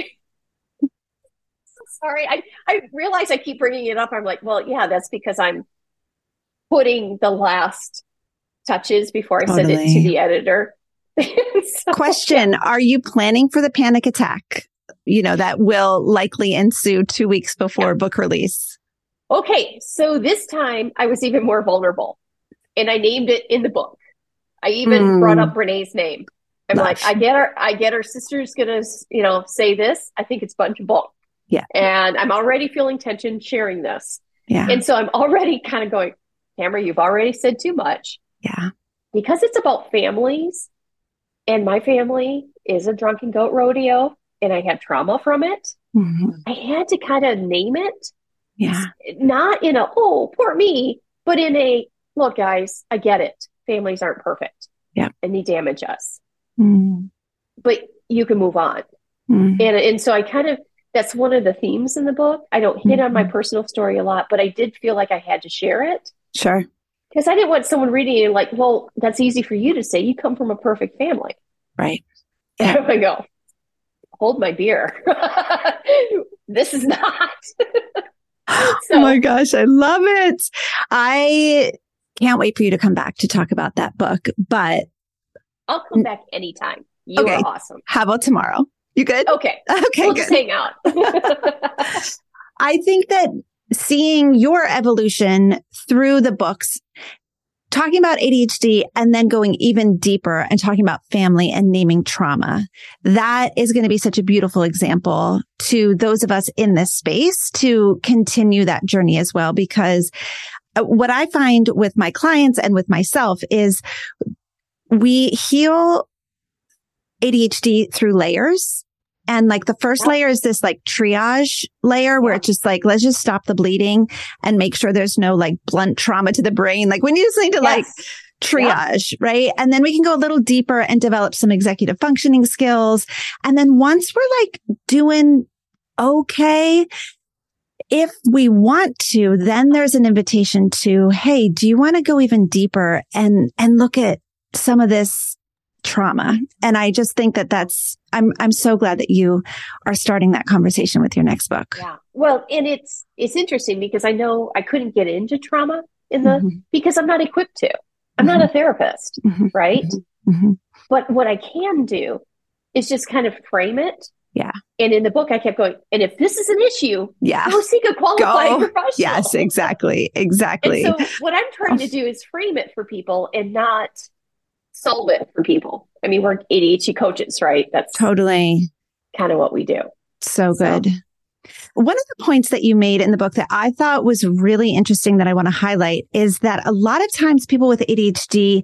sorry. I, I realize I keep bringing it up. I'm like, well, yeah, that's because I'm putting the last touches before I totally. send it to the editor. So, question, yeah. Are you planning for the panic attack? You know, that will likely ensue two weeks before yeah. book release. Okay. So this time I was even more vulnerable and I named it in the book. I even mm. brought up Brené's name. I'm Lush. like, I get her, I get her sister's going to, you know, say this. I think it's a bunch of bull. Yeah. And I'm already feeling tension sharing this. Yeah. And so I'm already kind of going, Tamara, you've already said too much. Yeah. Because it's about families. And my family is a drunken goat rodeo, and I had trauma from it. Mm-hmm. I had to kind of name it. Yeah. Not in a, oh, poor me, but in a, look, guys, I get it. Families aren't perfect. Yeah. And they damage us. Mm-hmm. But you can move on. Mm-hmm. And, and so I kind of, that's one of the themes in the book. I don't hit mm-hmm. on my personal story a lot, but I did feel like I had to share it. Sure. Because I didn't want someone reading it like, well, that's easy for you to say. You come from a perfect family. Right. Yeah. And I go, hold my beer. This is not. So, oh my gosh, I love it. I can't wait for you to come back to talk about that book, but I'll come back anytime. You okay. are awesome. How about tomorrow? You good? Okay. Okay. We'll good. just hang out. I think that seeing your evolution through the books, talking about A D H D and then going even deeper and talking about family and naming trauma, that is going to be such a beautiful example to those of us in this space to continue that journey as well. Because what I find with my clients and with myself is we heal A D H D through layers. And like the first layer is this like triage layer where it's just like, let's just stop the bleeding and make sure there's no like blunt trauma to the brain. Like we just need to yes. like triage, yeah. right? And then we can go a little deeper and develop some executive functioning skills. And then once we're like doing okay, if we want to, then there's an invitation to, hey, do you want to go even deeper and, and look at some of this trauma? And I just think that that's, I'm, I'm so glad that you are starting that conversation with your next book. Yeah. Well, and it's, it's interesting because I know I couldn't get into trauma in the, mm-hmm. because I'm not equipped to, I'm mm-hmm. not a therapist, mm-hmm. right? Mm-hmm. But what I can do is just kind of frame it. Yeah. And in the book, I kept going, and if this is an issue, yeah. go seek a qualified go. professional. Yes, exactly. Exactly. And so what I'm trying to do is frame it for people and not solve it for people. I mean, we're A D H D coaches, right? That's totally kind of what we do. So good. So. One of the points that you made in the book that I thought was really interesting that I want to highlight is that a lot of times people with A D H D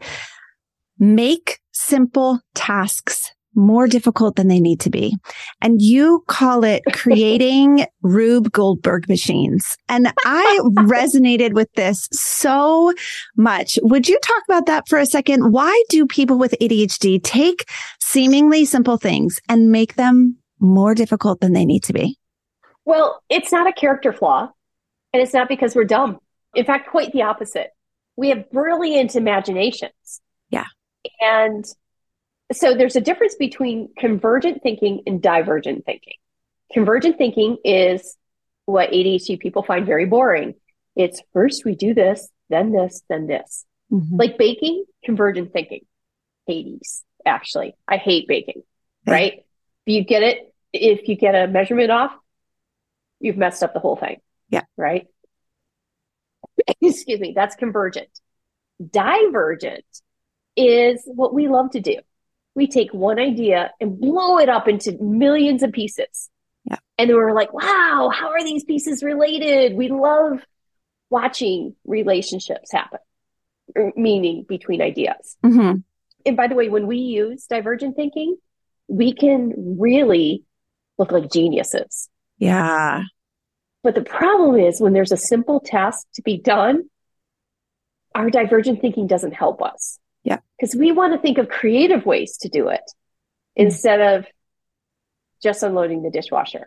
make simple tasks more difficult than they need to be. And you call it creating Rube Goldberg machines. And I resonated with this so much. Would you talk about that for a second? Why do people with A D H D take seemingly simple things and make them more difficult than they need to be? Well, it's not a character flaw, and it's not because we're dumb. In fact, quite the opposite. We have brilliant imaginations. Yeah. And so there's a difference between convergent thinking and divergent thinking. Convergent thinking is what A D H D people find very boring. It's first we do this, then this, then this. Mm-hmm. Like baking, convergent thinking. Hades, actually. I hate baking, right? If you get it, if you get a measurement off, you've messed up the whole thing. Yeah. Right? Excuse me. That's convergent. Divergent is what we love to do. We take one idea and blow it up into millions of pieces. Yeah. And then we're like, wow, how are these pieces related? We love watching relationships happen, meaning between ideas. Mm-hmm. And by the way, when we use divergent thinking, we can really look like geniuses. Yeah. But the problem is when there's a simple task to be done, our divergent thinking doesn't help us. Yeah. Because we want to think of creative ways to do it mm-hmm. instead of just unloading the dishwasher.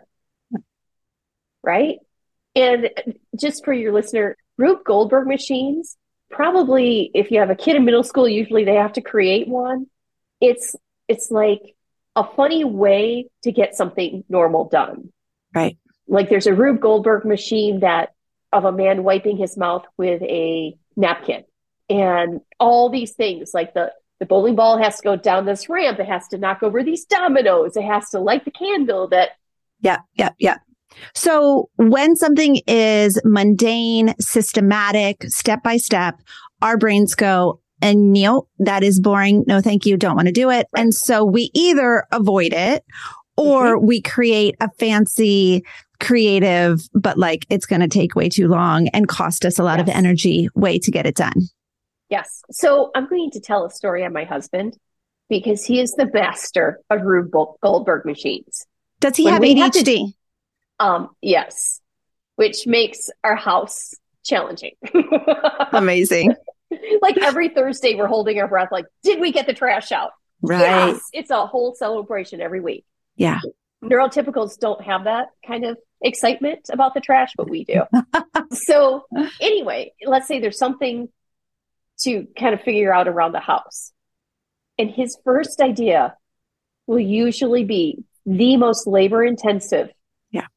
Right? And just for your listener, Rube Goldberg machines, probably if you have a kid in middle school, usually they have to create one. It's it's like a funny way to get something normal done. Right. Like there's a Rube Goldberg machine that of a man wiping his mouth with a napkin and all these things like the, the bowling ball has to go down this ramp. It has to knock over these dominoes. It has to light the candle that. Yeah. Yeah. Yeah. So when something is mundane, systematic, step by step, our brains go, and no, that is boring. No, thank you. Don't want to do it. Right. And so we either avoid it or mm-hmm. we create a fancy, creative, but like it's going to take way too long and cost us a lot yes. of energy way to get it done. Yes. So I'm going to tell a story on my husband because he is the master of Rube Goldberg machines. Does he when have A D H D? Have to, um, yes, which makes our house challenging. Amazing. Like every Thursday we're holding our breath like, did we get the trash out? Right. Yes. It's a whole celebration every week. Yeah. Neurotypicals don't have that kind of excitement about the trash, but we do. So anyway, let's say there's something to kind of figure out around the house. And his first idea will usually be the most labor intensive yeah.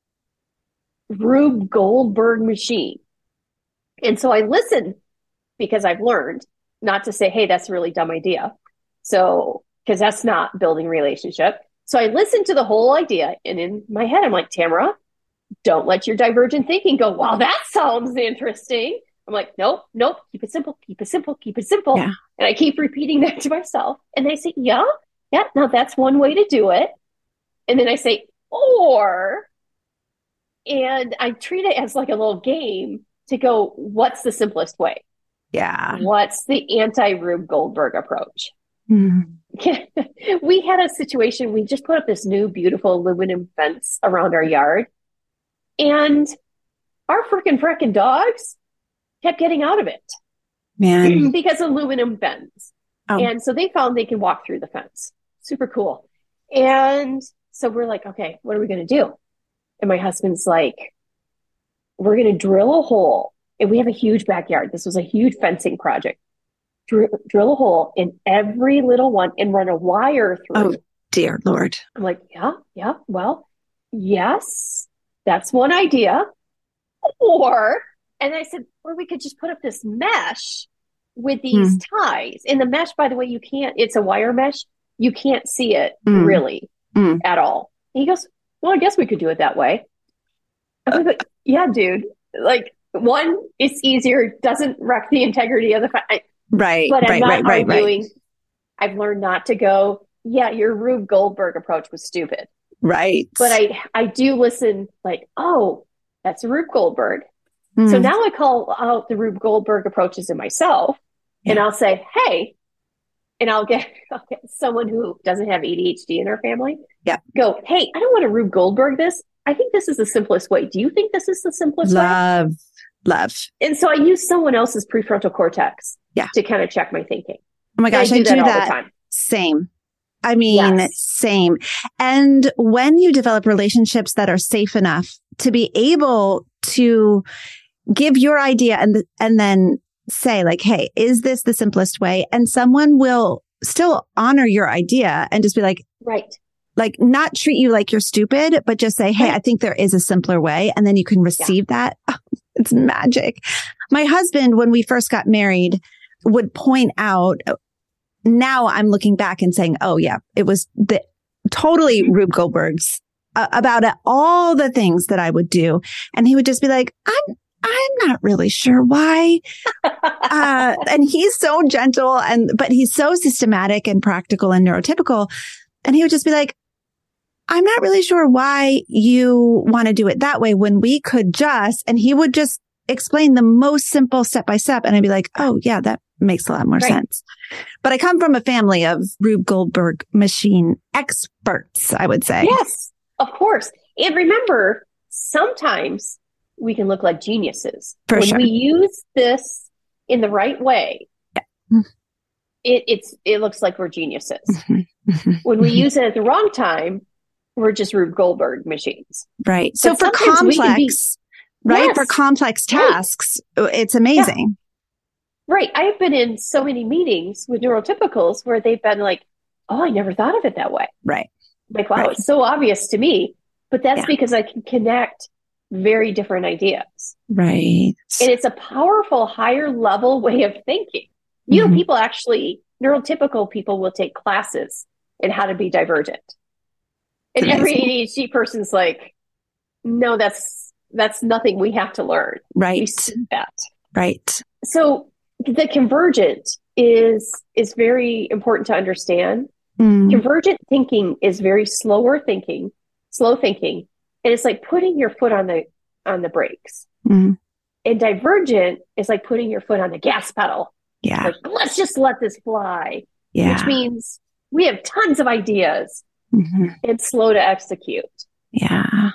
Rube Goldberg machine. And so I listen because I've learned not to say, hey, that's a really dumb idea. So, because that's not building relationship. So I listened to the whole idea. And in my head, I'm like, Tamara, don't let your divergent thinking go, wow, that sounds interesting. I'm like, nope, nope, keep it simple, keep it simple, keep it simple. Yeah. And I keep repeating that to myself. And they say, yeah, yeah, now that's one way to do it. And then I say, or, and I treat it as like a little game to go, what's the simplest way? Yeah. What's the anti-Rube Goldberg approach? Mm-hmm. We had a situation, we just put up this new beautiful aluminum fence around our yard. And our frickin' frickin' dogs kept getting out of it. Man. Because aluminum bends. Oh. And so they found they can walk through the fence. Super cool. And so we're like, okay, what are we going to do? And my husband's like, we're going to drill a hole. And we have a huge backyard. This was a huge fencing project. Drill, drill a hole in every little one and run a wire through. Oh, dear Lord. I'm like, yeah, yeah, well, yes, that's one idea. Or, and I said, or we could just put up this mesh with these mm. ties. And the mesh, by the way, you can't, it's a wire mesh. You can't see it mm. really mm. at all. And he goes, well, I guess we could do it that way. I'm like, yeah, dude, like, one, it's easier, doesn't wreck the integrity of the fact. Right, but I'm right, not right, right, arguing. right. I've learned not to go, yeah, your Rube Goldberg approach was stupid. Right. But I, I do listen like, oh, that's a Rube Goldberg. Mm. So now I call out the Rube Goldberg approaches in myself yeah. and I'll say, hey, and I'll get, I'll get someone who doesn't have A D H D in their family. Yeah. Go, hey, I don't want to Rube Goldberg this. I think this is the simplest way. Do you think this is the simplest Love. way? Love. And so I use someone else's prefrontal cortex yeah. to kind of check my thinking. Oh my gosh, I do, I do that, all that. the time. Same. I mean, yes. same. And when you develop relationships that are safe enough to be able to give your idea and, and then say like, hey, is this the simplest way? And someone will still honor your idea and just be like, right. Like not treat you like you're stupid, but just say, hey, right. I think there is a simpler way. And then you can receive yeah. that. Oh, it's magic. My husband, when we first got married, would point out, now I'm looking back and saying, oh yeah, it was the totally Rube Goldberg's uh, about uh, all the things that I would do. And he would just be like, I'm, I'm not really sure why. uh, and he's so gentle and, but he's so systematic and practical and neurotypical. And he would just be like, I'm not really sure why you want to do it that way when we could just, and he would just explain the most simple step by step. And I'd be like, oh yeah, that makes a lot more right. sense. But I come from a family of Rube Goldberg machine experts, I would say. Yes, of course. And remember, sometimes we can look like geniuses. For when sure. we use this in the right way, yeah. it, it's, it looks like we're geniuses. Mm-hmm. Mm-hmm. When we mm-hmm. use it at the wrong time, we're just Rube Goldberg machines. Right. So but for complex, be, right? Yes, for complex tasks, right. it's amazing. Yeah. Right. I've been in so many meetings with neurotypicals where they've been like, oh, I never thought of it that way. Right. Like, wow, right. it's so obvious to me, but that's yeah. because I can connect very different ideas. Right. And it's a powerful, higher level way of thinking. You mm-hmm. know, people actually, neurotypical people will take classes in how to be divergent. And amazing. Every A D H D person's like, no, that's, that's nothing we have to learn. Right. We see that. Right. So the convergent is, is very important to understand. Mm. Convergent thinking is very slower thinking, slow thinking. And it's like putting your foot on the, on the brakes. Mm. And divergent is like putting your foot on the gas pedal. Yeah. Like, let's just let this fly. Yeah. Which means we have tons of ideas mm-hmm. and slow to execute. Yeah.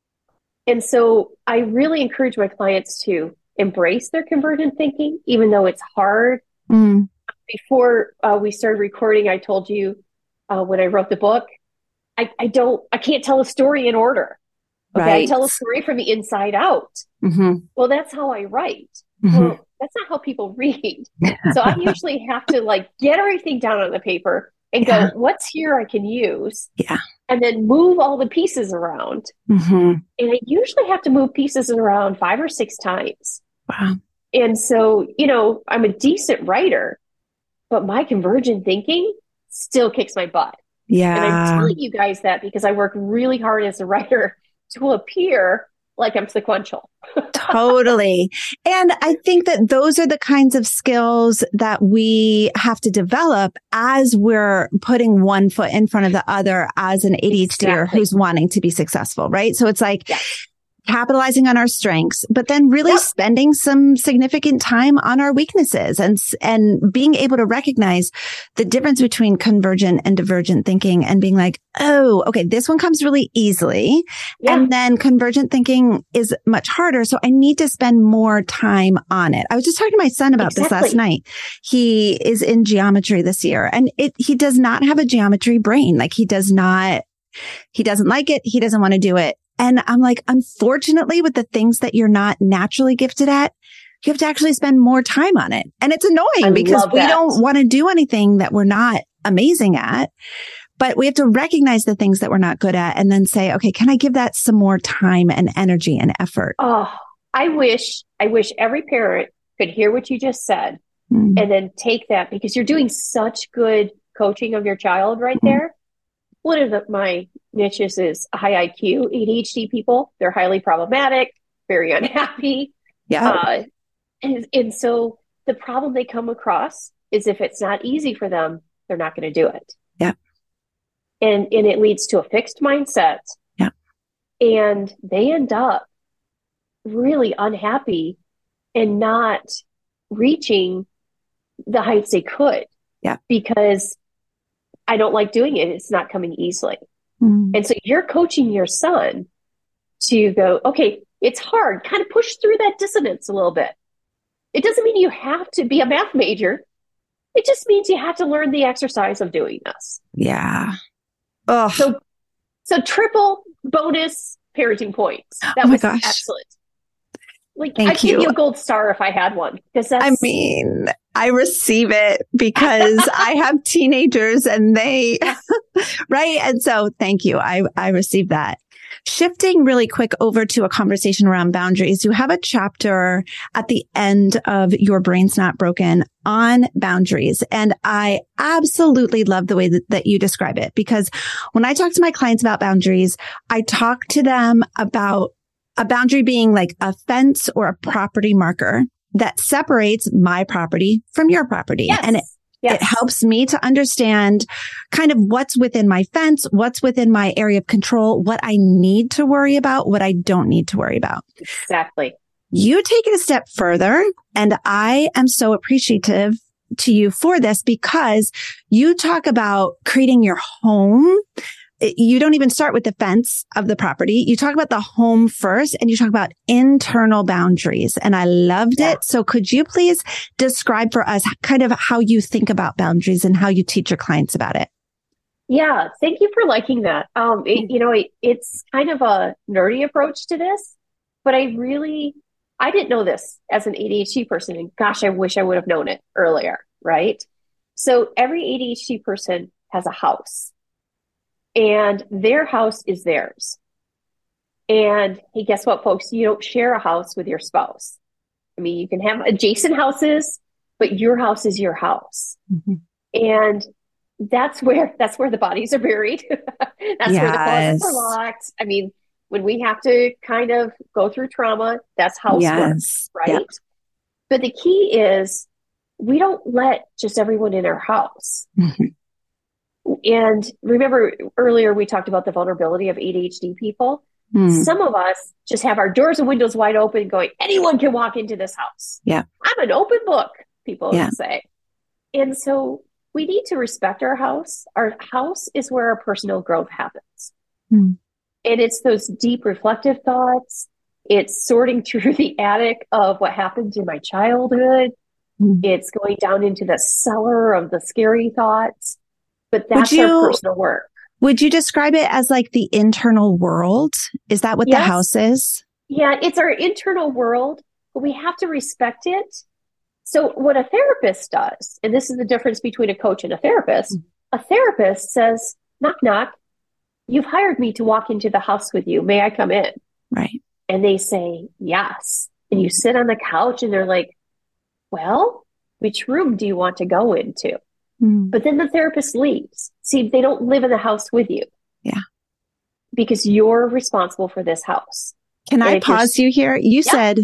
And so I really encourage my clients to embrace their convergent thinking, even though it's hard. Mm. Before uh, we started recording, I told you uh, when I wrote the book, I, I don't, I can't tell a story in order. Okay. Right. I tell a story from the inside out. Mm-hmm. Well, that's how I write. Mm-hmm. Well, that's not how people read. So I usually have to like get everything down on the paper and yeah. go, what's here I can use? Yeah. And then move all the pieces around. Mm-hmm. And I usually have to move pieces around five or six times. Wow. And so, you know, I'm a decent writer, but my convergent thinking still kicks my butt. Yeah. And I'm telling you guys that because I work really hard as a writer to appear like I'm sequential. Totally. And I think that those are the kinds of skills that we have to develop as we're putting one foot in front of the other as an A D H D er exactly. who's wanting to be successful, right? So it's like, yes. capitalizing on our strengths, but then really yep. spending some significant time on our weaknesses and, and being able to recognize the difference between convergent and divergent thinking and being like, oh, okay, this one comes really easily. Yeah. And then convergent thinking is much harder. So I need to spend more time on it. I was just talking to my son about exactly. this last night. He is in geometry this year and it, he does not have a geometry brain. Like he does not, he doesn't like it. He doesn't want to do it. And I'm like, unfortunately, with the things that you're not naturally gifted at, you have to actually spend more time on it. And it's annoying I because we don't want to do anything that we're not amazing at, but we have to recognize the things that we're not good at and then say, okay, can I give that some more time and energy and effort? Oh, I wish, I wish every parent could hear what you just said mm-hmm. and then take that because you're doing such good coaching of your child right mm-hmm. there. One of the, my niches is high I Q A D H D people. They're highly problematic, very unhappy. Yeah. Uh, and, and so the problem they come across is if it's not easy for them, they're not going to do it. Yeah. And, and it leads to a fixed mindset. Yeah. And they end up really unhappy and not reaching the heights they could. Yeah. Because I don't like doing it. It's not coming easily. Mm. And so you're coaching your son to go, okay, it's hard, kind of push through that dissonance a little bit. It doesn't mean you have to be a math major. It just means you have to learn the exercise of doing this. Yeah. Oh. So, so triple bonus parenting points. That oh my was gosh. excellent. Like Thank I'd you. give you a gold star if I had one. Because that's I mean, I receive it because I have teenagers and they, right? And so thank you. I, I received that. Shifting really quick over to a conversation around boundaries. You have a chapter at the end of Your Brain's Not Broken on boundaries. And I absolutely love the way that, that you describe it because when I talk to my clients about boundaries, I talk to them about a boundary being like a fence or a property marker that separates my property from your property. Yes. And it, yes. it helps me to understand kind of what's within my fence, what's within my area of control, what I need to worry about, what I don't need to worry about. Exactly. You take it a step further, and I am so appreciative to you for this because you talk about creating your home. You don't even start with the fence of the property. You talk about the home first and you talk about internal boundaries. And I loved yeah. it. So could you please describe for us kind of how you think about boundaries and how you teach your clients about it? Yeah. Thank you for liking that. Um, it, you know, it, it's kind of a nerdy approach to this, but I really, I didn't know this as an A D H D person. And gosh, I wish I would have known it earlier. Right. So every A D H D person has a house. And their house is theirs. And hey, guess what, folks? You don't share a house with your spouse. I mean, you can have adjacent houses, but your house is your house. Mm-hmm. And that's where that's where the bodies are buried. That's yes. where the closets are locked. I mean, when we have to kind of go through trauma, that's housework, yes. right? Yep. But the key is we don't let just everyone in our house. Mm-hmm. And remember earlier, we talked about the vulnerability of A D H D people. Mm. Some of us just have our doors and windows wide open going, anyone can walk into this house. Yeah. I'm an open book, people yeah. say. And so we need to respect our house. Our house is where our personal growth happens. Mm. And it's those deep reflective thoughts. It's sorting through the attic of what happened in my childhood. Mm. It's going down into the cellar of the scary thoughts. But that's you, our personal work. Would you describe it as like the internal world? Is that what yes. the house is? Yeah, it's our internal world, but we have to respect it. So what a therapist does, and this is the difference between a coach and a therapist, mm-hmm. a therapist says, knock, knock, you've hired me to walk into the house with you. May I come in? Right. And they say, yes. And you sit on the couch and they're like, well, which room do you want to go into? But then the therapist leaves. See, they don't live in the house with you. Yeah. Because you're responsible for this house. Can and I pause you here? You yeah. said,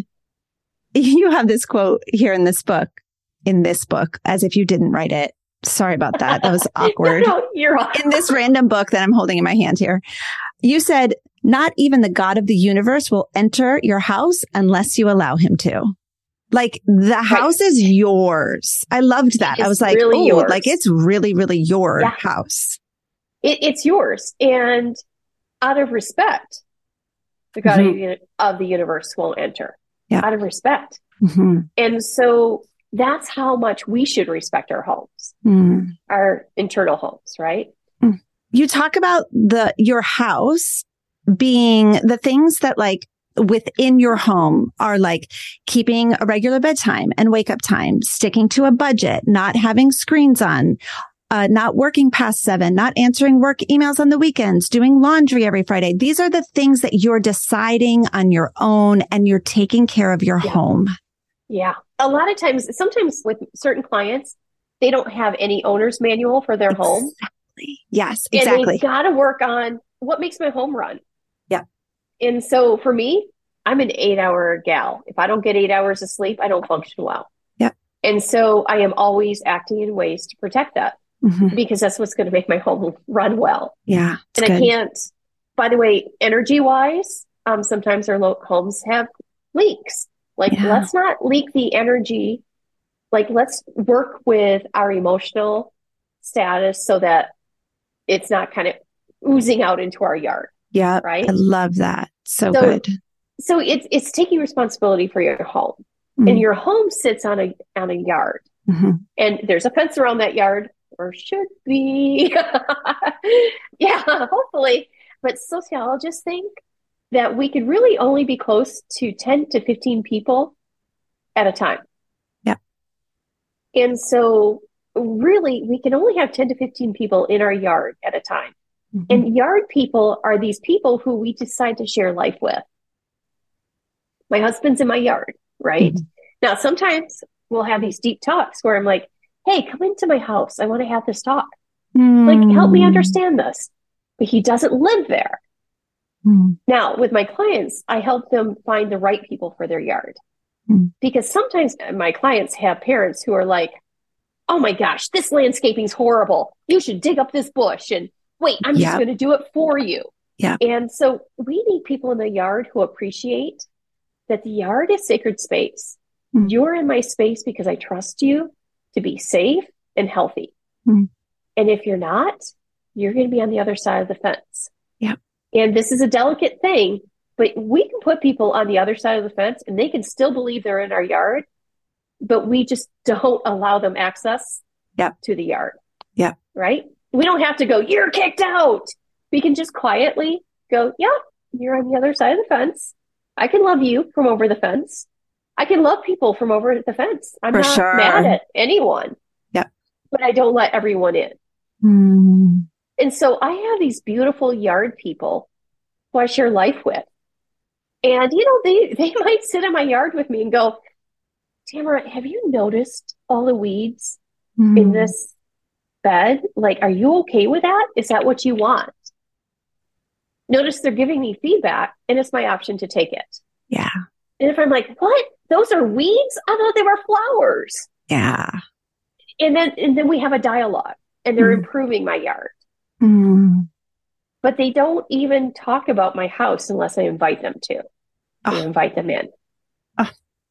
you have this quote here in this book, in this book, as if you didn't write it. Sorry about that. That was awkward. no, no, you're awkward. In this random book that I'm holding in my hand here, you said, not even the God of the universe will enter your house unless you allow him to. Like the house right. is yours. I loved that. It's I was like, really oh, yours. Like it's really, really your yeah. house. It, it's yours. And out of respect, the God mm-hmm. of the universe won't enter. Yeah. Out of respect. Mm-hmm. And so that's how much we should respect our homes, mm. our internal homes, right? You talk about the your house being the things that like within your home are like keeping a regular bedtime and wake up time, sticking to a budget, not having screens on, uh, not working past seven, not answering work emails on the weekends, doing laundry every Friday. These are the things that you're deciding on your own and you're taking care of your yeah. home. Yeah. A lot of times, sometimes with certain clients, they don't have any owner's manual for their exactly. home. Yes, exactly. And they've got to work on what makes my home run. Yeah. And so for me, I'm an eight hour gal. If I don't get eight hours of sleep, I don't function well. Yeah. And so I am always acting in ways to protect that mm-hmm. because that's what's going to make my home run well. Yeah. And good. I can't, by the way, energy wise, um, sometimes our lo- homes have leaks. Like yeah. let's not leak the energy. Like let's work with our emotional status so that it's not kind of oozing out into our yard. Yeah. Right. I love that. So, so good. So it's it's taking responsibility for your home, mm-hmm. and your home sits on a on a yard, mm-hmm. and there's a fence around that yard, or should be, yeah, hopefully. But sociologists think that we could really only be close to ten to fifteen people at a time. Yeah, and so really, we can only have ten to fifteen people in our yard at a time. Mm-hmm. And yard people are these people who we decide to share life with. My husband's in my yard, right? Mm-hmm. Now, sometimes we'll have these deep talks where I'm like, hey, come into my house. I want to have this talk. Mm-hmm. Like, help me understand this. But he doesn't live there. Mm-hmm. Now, with my clients, I help them find the right people for their yard. Mm-hmm. Because sometimes my clients have parents who are like, oh my gosh, this landscaping's horrible. You should dig up this bush. And wait, I'm yep. just going to do it for you. Yeah. And so we need people in the yard who appreciate that the yard is sacred space. Mm-hmm. You're in my space because I trust you to be safe and healthy. Mm-hmm. And if you're not, you're going to be on the other side of the fence. Yeah. And this is a delicate thing, but we can put people on the other side of the fence and they can still believe they're in our yard, but we just don't allow them access yeah. to the yard. Yeah. Right? We don't have to go, you're kicked out. We can just quietly go, yeah, you're on the other side of the fence. I can love you from over the fence. I can love people from over the fence. I'm For not sure. mad at anyone. Yeah. But I don't let everyone in. Mm. And so I have these beautiful yard people who I share life with. And, you know, they, they might sit in my yard with me and go, Tamara, have you noticed all the weeds mm. in this bed? Like, are you okay with that? Is that what you want? Notice they're giving me feedback and it's my option to take it. Yeah. And if I'm like, what? Those are weeds? I thought they were flowers. Yeah. And then, and then we have a dialogue and they're mm. improving my yard. Mm. But they don't even talk about my house unless I invite them to. I oh. invite them in. Oh.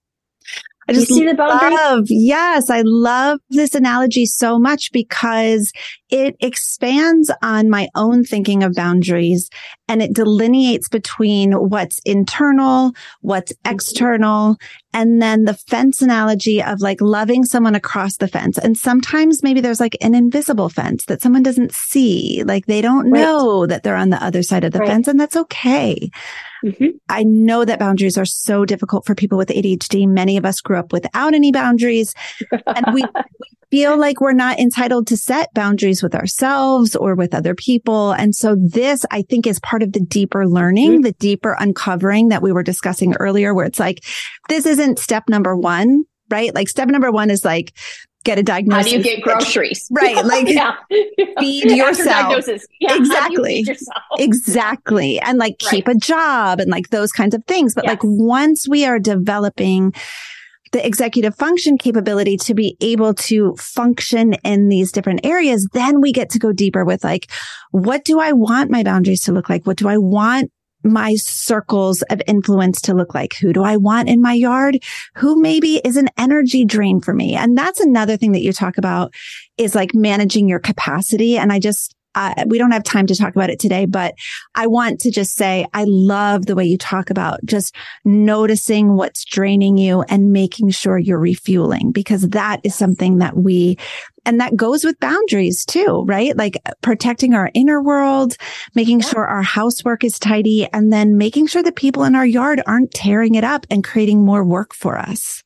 I just you see the boundary? love, yes, I love this analogy so much because it expands on my own thinking of boundaries and it delineates between what's internal, what's external, and then the fence analogy of like loving someone across the fence. And sometimes maybe there's like an invisible fence that someone doesn't see, like they don't right. know that they're on the other side of the right. fence, and that's okay. Mm-hmm. I know that boundaries are so difficult for people with A D H D. Many of us grew up without any boundaries, and we, we feel like we're not entitled to set boundaries with ourselves or with other people. And so this, I think, is part of the deeper learning, mm-hmm. the deeper uncovering that we were discussing earlier, where it's like, this isn't step number one, right? Like step number one is like, get a diagnosis. How do you get groceries? Right. Like yeah. feed yourself. Diagnosis. Yeah, exactly. Feed yourself? Exactly. And like right. keep a job and like those kinds of things. But yes. like once we are developing the executive function capability to be able to function in these different areas, then we get to go deeper with like, what do I want my boundaries to look like? What do I want my circles of influence to look like? Who do I want in my yard? Who maybe is an energy drain for me? And that's another thing that you talk about is like managing your capacity. And I just, uh, we don't have time to talk about it today, but I want to just say, I love the way you talk about just noticing what's draining you and making sure you're refueling, because that is something that we, and that goes with boundaries too, right? Like protecting our inner world, making yeah. sure our housework is tidy, and then making sure that people in our yard aren't tearing it up and creating more work for us.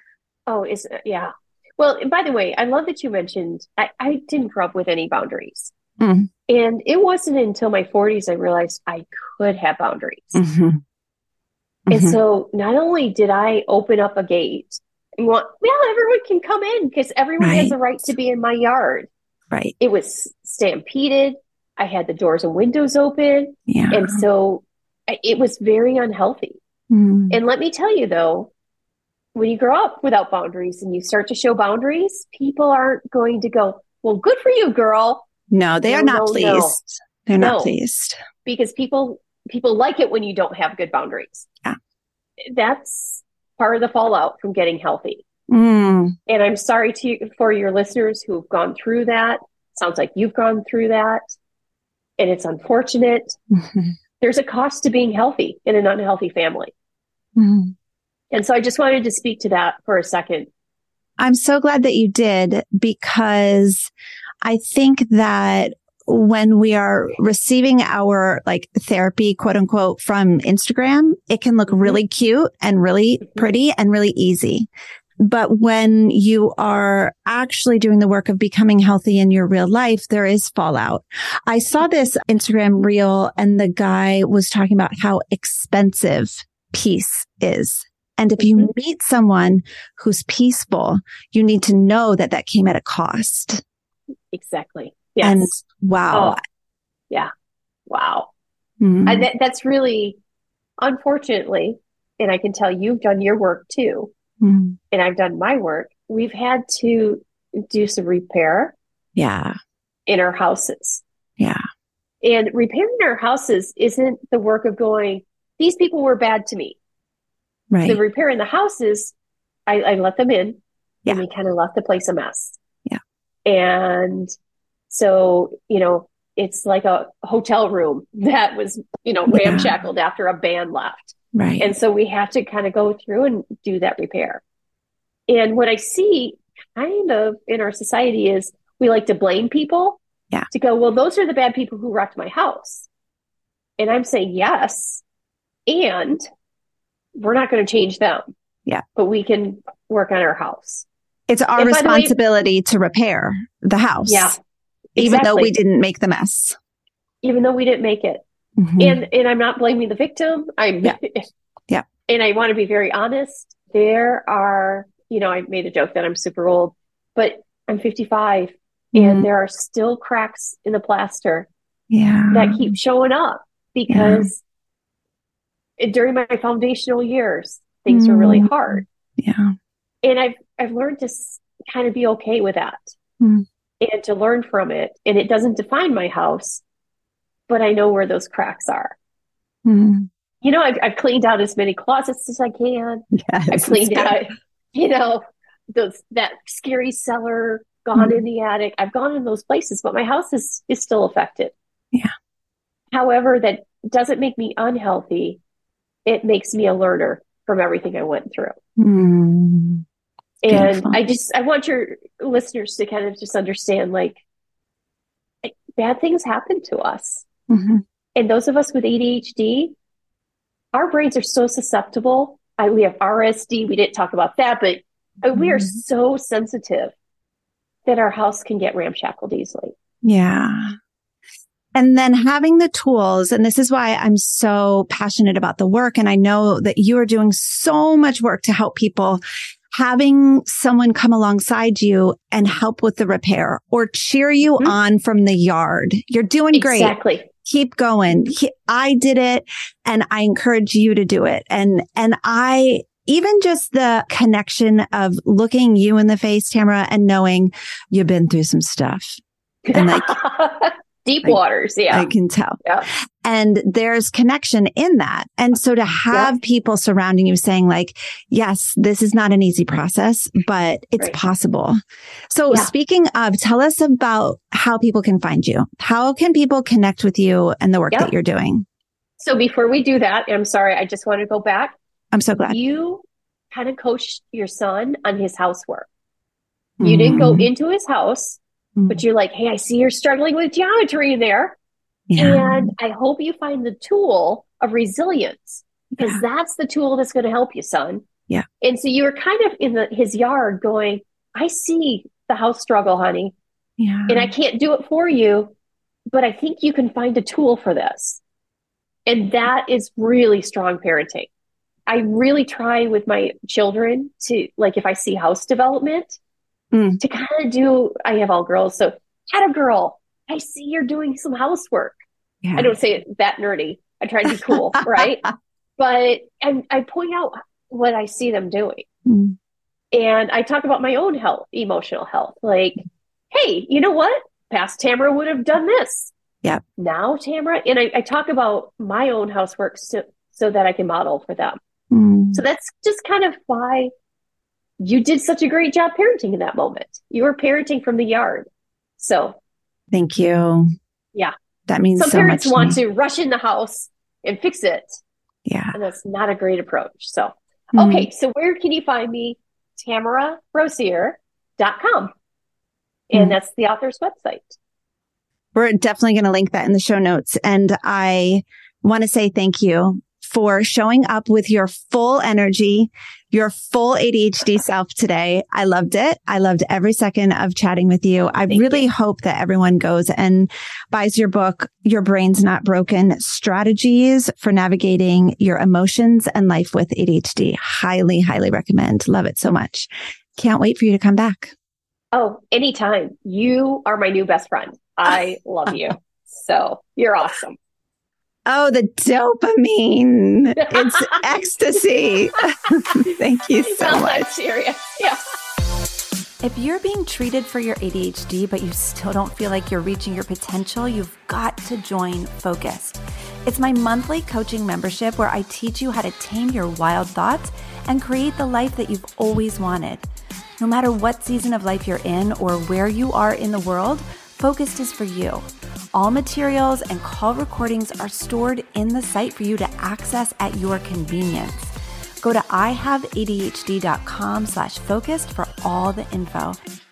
Oh, is yeah. Well, by the way, I love that you mentioned, I, I didn't grow up with any boundaries. Mm. And it wasn't until my forties I realized I could have boundaries. Mm-hmm. Mm-hmm. And so not only did I open up a gate and want, well, everyone can come in because everyone right. has a right to be in my yard. Right. It was stampeded. I had the doors and windows open. Yeah. And so it was very unhealthy. Mm. And let me tell you though, when you grow up without boundaries and you start to show boundaries, people aren't going to go, well, good for you, girl. No, they no, are not no, pleased. No. They're no. not pleased. Because people people like it when you don't have good boundaries. Yeah. That's part of the fallout from getting healthy. Mm. And I'm sorry to for your listeners who have gone through that. Sounds like you've gone through that. And it's unfortunate. Mm-hmm. There's a cost to being healthy in an unhealthy family. Mm-hmm. And so I just wanted to speak to that for a second. I'm so glad that you did, because I think that when we are receiving our like therapy, quote unquote, from Instagram, it can look really cute and really pretty and really easy. But when you are actually doing the work of becoming healthy in your real life, there is fallout. I saw this Instagram reel and the guy was talking about how expensive peace is. And if you meet someone who's peaceful, you need to know that that came at a cost. Exactly. Yes. And wow. Oh, yeah. Wow. Mm-hmm. I, that, that's really, unfortunately, and I can tell you've done your work too, mm-hmm. and I've done my work. We've had to do some repair. Yeah. In our houses. Yeah. And repairing our houses isn't the work of going, these people were bad to me. Right. The repair in the houses, I, I let them in. Yeah. And we kind of left the place a mess. Yeah. And so, you know, it's like a hotel room that was, you know, ramshackled yeah. after a band left. Right. And so we have to kind of go through and do that repair. And what I see kind of in our society is we like to blame people. Yeah. To go, well, those are the bad people who wrecked my house. And I'm saying, yes. And we're not going to change them. Yeah. But we can work on our house. It's our and responsibility way, to repair the house. Yeah. Even exactly. though we didn't make the mess. Even though we didn't make it. Mm-hmm. And and I'm not blaming the victim. I'm yeah. yeah. And I want to be very honest. There are, you know, I made a joke that I'm super old, but I'm fifty-five mm-hmm. and there are still cracks in the plaster yeah. that keep showing up because yeah. during my foundational years, things mm-hmm. were really hard. Yeah. And I've I've learned to kind of be okay with that. Mm-hmm. And to learn from it. And it doesn't define my house, but I know where those cracks are. Mm. You know, I've, I've cleaned out as many closets as I can. Yes, I've cleaned out, you know, those that scary cellar, gone mm. in the attic. I've gone in those places, but my house is, is still affected. Yeah. However, that doesn't make me unhealthy. It makes me a learner from everything I went through. Mm. And Beautiful. I just, I want your listeners to kind of just understand, like, bad things happen to us. Mm-hmm. And those of us with A D H D, our brains are so susceptible. I, we have R S D. We didn't talk about that, but mm-hmm. we are so sensitive that our house can get ramshackled easily. Yeah. And then having the tools, and this is why I'm so passionate about the work. And I know that you are doing so much work to help people. Having someone come alongside you and help with the repair or cheer you mm-hmm. on from the yard. You're doing great. Exactly. Keep going. I did it and I encourage you to do it. And, and I, even just the connection of looking you in the face, Tamara, and knowing you've been through some stuff. And like, deep I, waters. Yeah. I can tell. Yeah. And there's connection in that. And so to have yeah. people surrounding you saying like, yes, this is not an easy process, but it's right. possible. So yeah. speaking of, tell us about how people can find you. How can people connect with you and the work yeah. that you're doing? So before we do that, I'm sorry, I just want to go back. I'm so glad. You kind of coached your son on his housework. You mm-hmm. didn't go into his house, mm-hmm. but you're like, hey, I see you're struggling with geometry there. Yeah. And I hope you find the tool of resilience because yeah. that's the tool that's going to help you, son. Yeah. And so you were kind of in the, his yard going, I see the house struggle, honey. Yeah. And I can't do it for you, but I think you can find a tool for this. And that is really strong parenting. I really try with my children to, like, if I see house development, mm. to kind of do, I have all girls. So, had a girl. I see you're doing some housework. Yeah. I don't say it that nerdy. I try to be cool, right? But and I point out what I see them doing. Mm. And I talk about my own health, emotional health. Like, hey, you know what? Past Tamara would have done this. Yeah. Now Tamara, and I, I talk about my own housework so, so that I can model for them. Mm. So that's just kind of why you did such a great job parenting in that moment. You were parenting from the yard. So thank you. Yeah. That means some so parents much want to, to rush in the house and fix it. Yeah. And that's not a great approach. So, mm-hmm. okay. So where can you find me? Tamara Rossier dot com. And mm-hmm. that's the author's website. We're definitely going to link that in the show notes. And I want to say thank you for showing up with your full energy, your full A D H D self today. I loved it. I loved every second of chatting with you. I Thank really you. hope that everyone goes and buys your book, Your Brain's Not Broken, Strategies for Navigating Your Emotions and Life with A D H D. Highly, highly recommend. Love it so much. Can't wait for you to come back. Oh, anytime. You are my new best friend. I love you. So you're awesome. Oh, the dopamine. It's ecstasy. Thank you so well, much. I'm serious. Yeah. If you're being treated for your A D H D, but you still don't feel like you're reaching your potential, you've got to join Focused. It's my monthly coaching membership where I teach you how to tame your wild thoughts and create the life that you've always wanted. No matter what season of life you're in or where you are in the world, Focused is for you. All materials and call recordings are stored in the site for you to access at your convenience. Go to I have A D H D dot com slash focused for all the info.